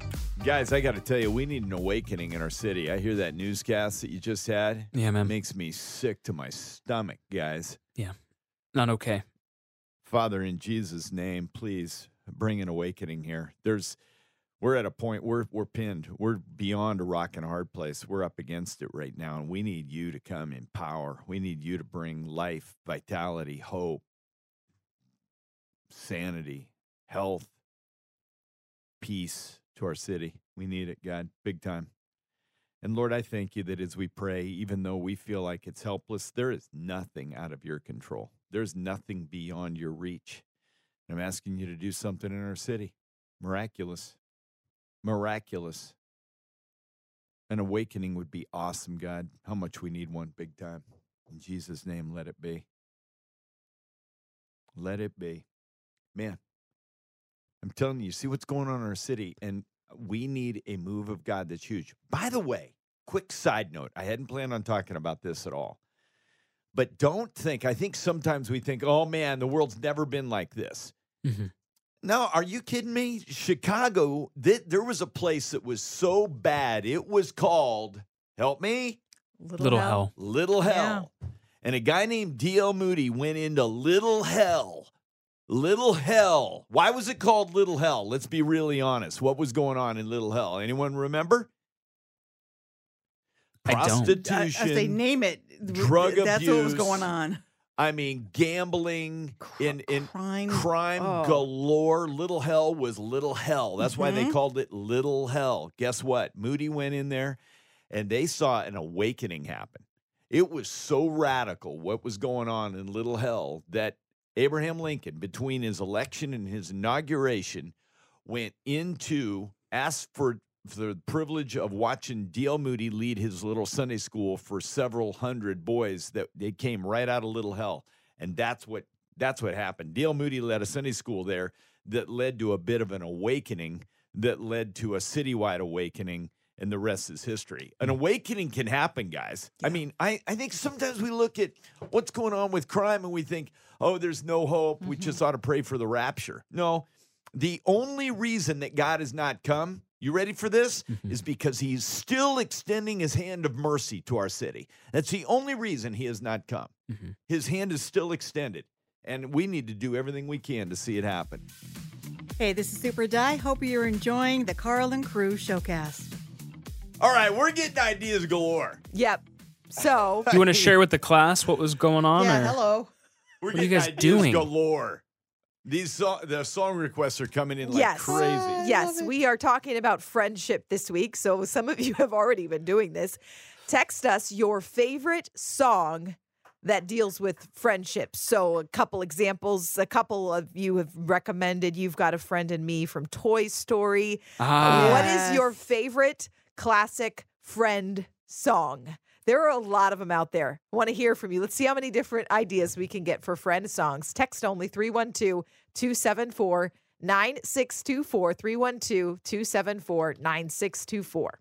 Speaker 2: Guys, I got to tell you, we need an awakening in our city. I hear that newscast that you just had.
Speaker 3: Yeah, man.
Speaker 2: It makes me sick to my stomach, guys.
Speaker 3: Yeah. Not okay.
Speaker 2: Father, in Jesus' name, please bring an awakening here. There's, we're at a point, we're, we're pinned. We're beyond a rock and a hard place. We're up against it right now, and we need you to come in power. We need you to bring life, vitality, hope, sanity, health, peace to our city. We need it, God, big time. And Lord, I thank you that as we pray, even though we feel like it's helpless, there is nothing out of your control. There's nothing beyond your reach. And I'm asking you to do something in our city. Miraculous. Miraculous. An awakening would be awesome, God. How much we need one big time. In Jesus' name, let it be. Let it be. Man, I'm telling you, see what's going on in our city, and we need a move of God that's huge. By the way, quick side note, I hadn't planned on talking about this at all, but don't think, I think sometimes we think, oh man, the world's never been like this.
Speaker 3: Mm-hmm.
Speaker 2: No, are you kidding me? Chicago, th- there was a place that was so bad, it was called, help me?
Speaker 3: Little, Little Hell. Hell.
Speaker 2: Little Hell. Yeah. And a guy named D L Moody went into Little Hell. Little Hell. Why was it called Little Hell? Let's be really honest. What was going on in Little Hell? Anyone remember? Prostitution.
Speaker 4: As they name it,
Speaker 2: drug
Speaker 4: that's
Speaker 2: abuse.
Speaker 4: what was going on.
Speaker 2: I mean, gambling, in, in
Speaker 4: crime,
Speaker 2: crime
Speaker 4: oh.
Speaker 2: galore. Little Hell was Little Hell. That's mm-hmm. why they called it Little Hell. Guess what? Moody went in there, and they saw an awakening happen. It was so radical what was going on in Little Hell that Abraham Lincoln, between his election and his inauguration, went into, asked for, for the privilege of watching D L Moody lead his little Sunday school for several hundred boys that they came right out of Little Hell. And that's what that's what happened. D L Moody led a Sunday school there that led to a bit of an awakening that led to a citywide awakening, and the rest is history. An awakening can happen, guys. Yeah. I mean, I, I think sometimes we look at what's going on with crime and we think, oh, there's no hope. Mm-hmm. We just ought to pray for the rapture. No, the only reason that God has not come, you ready for this, mm-hmm. is because he's still extending his hand of mercy to our city. That's the only reason he has not come. Mm-hmm. His hand is still extended, and we need to do everything we can to see it happen.
Speaker 9: Hey, this is Super Di. Hope you're enjoying the Carl and Crew Showcast.
Speaker 2: All right, we're getting ideas galore.
Speaker 5: Yep. So,
Speaker 3: do you want to share with the class what was going on?
Speaker 4: Yeah,
Speaker 3: or?
Speaker 4: hello.
Speaker 2: We're
Speaker 3: what are you
Speaker 2: getting
Speaker 3: guys
Speaker 2: ideas
Speaker 3: doing?
Speaker 2: Galore. These so- the song requests are coming in like
Speaker 5: yes.
Speaker 2: crazy.
Speaker 5: Yes, we are talking about friendship this week. So some of you have already been doing this. Text us your favorite song that deals with friendship. So a couple examples, a couple of you have recommended You've Got a Friend in Me from Toy Story.
Speaker 3: Ah.
Speaker 5: What
Speaker 4: Yes.
Speaker 5: is your favorite classic friend song? There are a lot of them out there. I want to hear from you. Let's see how many different ideas we can get for friend songs. Text only three one two, two seven four, nine six two four, three one two, two seven four, nine six two four.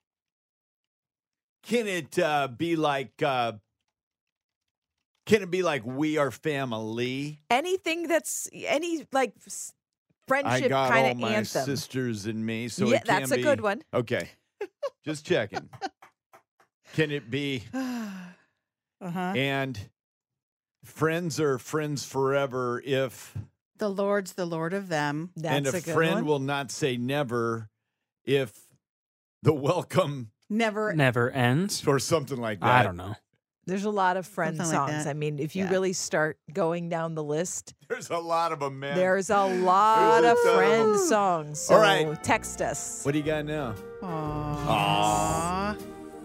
Speaker 2: Can it uh, be like, uh, can it be like We Are Family?
Speaker 5: Anything that's, any like s- friendship
Speaker 2: I got
Speaker 5: kind
Speaker 2: all
Speaker 5: of
Speaker 2: my
Speaker 5: anthem.
Speaker 2: sisters and me. So
Speaker 5: Yeah,
Speaker 2: it can
Speaker 5: that's a
Speaker 2: be-
Speaker 5: good one.
Speaker 2: Okay. Just checking. Can it be,
Speaker 4: Uh-huh.
Speaker 2: and friends are friends forever if,
Speaker 4: The Lord's the Lord of them.
Speaker 5: That's
Speaker 2: and a,
Speaker 5: a good
Speaker 2: friend
Speaker 5: one.
Speaker 2: will not say never if the welcome
Speaker 4: Never.
Speaker 3: Never ends.
Speaker 2: or something like that.
Speaker 3: I don't know.
Speaker 5: There's a lot of friend
Speaker 4: Something like
Speaker 5: songs.
Speaker 4: that.
Speaker 5: I mean, if you
Speaker 4: Yeah.
Speaker 5: really start going down the list,
Speaker 2: There's a lot of them, man.
Speaker 5: there's a lot
Speaker 2: There's
Speaker 5: of
Speaker 2: a ton of
Speaker 5: friend
Speaker 2: them.
Speaker 5: songs. So
Speaker 2: All right.
Speaker 5: text us.
Speaker 2: What do you got now?
Speaker 4: Aww.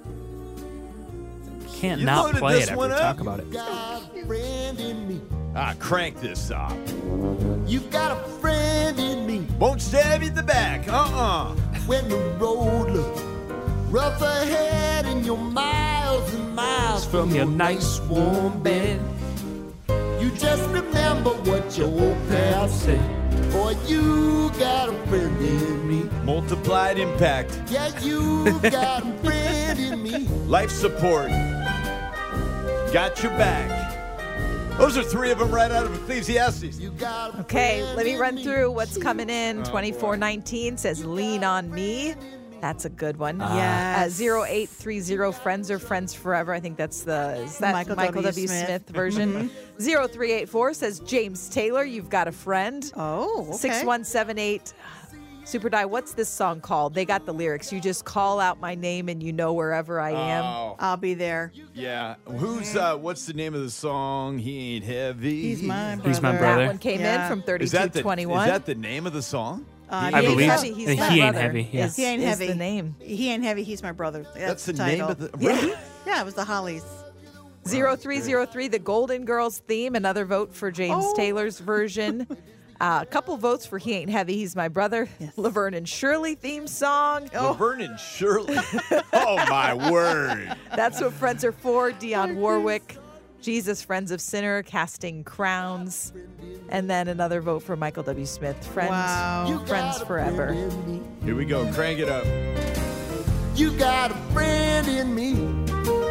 Speaker 3: Can't
Speaker 2: You
Speaker 3: not
Speaker 2: loaded
Speaker 3: play
Speaker 2: this
Speaker 3: it after
Speaker 2: one
Speaker 3: we
Speaker 2: up?
Speaker 3: talk about it.
Speaker 6: Got a friend in me.
Speaker 2: Ah, crank this up.
Speaker 6: You've got a friend in me.
Speaker 2: Won't stab you in the back. Uh-uh.
Speaker 6: When the road looks rough ahead and you're miles and miles
Speaker 3: From your nice warm bed.
Speaker 6: you just remember what your old pal said. Boy, you got a friend in me.
Speaker 2: Multiplied impact.
Speaker 6: Yeah, you got a friend in me.
Speaker 2: Life support. Got your back. Those are three of them right out of Ecclesiastes.
Speaker 5: Okay, let me run through what's coming in.
Speaker 2: Oh,
Speaker 5: twenty-four nineteen says Lean on Me. That's a good one.
Speaker 4: Yes.
Speaker 5: Uh, zero eight three zero Friends or Friends Forever. I think that's the is that
Speaker 4: Michael
Speaker 5: Michael,
Speaker 4: W.
Speaker 5: W.
Speaker 4: Smith.
Speaker 5: Smith, version. zero three eight four says James Taylor, You've Got a Friend.
Speaker 4: Oh, okay.
Speaker 5: six one seven eight Super Die, what's this song called? They got the lyrics. You just call out my name and you know wherever I am.
Speaker 2: Oh.
Speaker 4: I'll be there.
Speaker 2: Yeah. Who's, uh, what's the name of the song? He ain't heavy.
Speaker 4: He's my brother.
Speaker 3: He's my brother.
Speaker 5: That one came
Speaker 4: Yeah.
Speaker 5: in from
Speaker 2: Is that, the,
Speaker 5: thirty-two twenty-one.
Speaker 2: is that the name of the song?
Speaker 4: Uh,
Speaker 3: I
Speaker 5: He Ain't
Speaker 3: believe
Speaker 5: Heavy,
Speaker 3: so.
Speaker 5: He's
Speaker 3: He
Speaker 5: My
Speaker 3: ain't
Speaker 5: Brother
Speaker 3: heavy, yeah.
Speaker 5: is-
Speaker 4: He ain't
Speaker 5: is
Speaker 4: heavy.
Speaker 5: the name.
Speaker 4: He ain't heavy. He's my brother. That's,
Speaker 2: That's the
Speaker 4: title.
Speaker 2: name of the.
Speaker 5: Yeah.
Speaker 2: Really?
Speaker 4: Yeah, it was the Hollies.
Speaker 5: zero three zero three The Golden Girls theme, another vote for James
Speaker 4: Oh.
Speaker 5: Taylor's version. A uh, couple votes for He Ain't Heavy, He's My Brother.
Speaker 4: Yes.
Speaker 5: Laverne and Shirley theme song.
Speaker 2: Laverne and Shirley. Oh, my word.
Speaker 5: That's what Friends are for. Dionne Warwick. Jesus, Friends of Sinner, Casting Crowns. And then another vote for Michael W. Smith. Friends,
Speaker 4: Wow.
Speaker 5: Friends Forever.
Speaker 2: Here we go. Crank it up.
Speaker 6: You got a friend in me.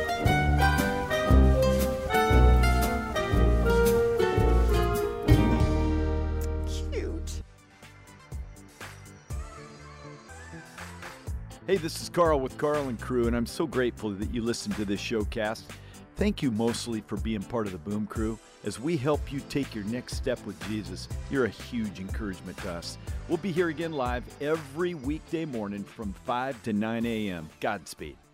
Speaker 5: Cute.
Speaker 1: Hey, this is Carl with Carl and Crew, and I'm so grateful that you listened to this showcast. Thank you mostly for being part of the Boom Crew. As we help you take your next step with Jesus, you're a huge encouragement to us. We'll be here again live every weekday morning from five to nine a.m. Godspeed.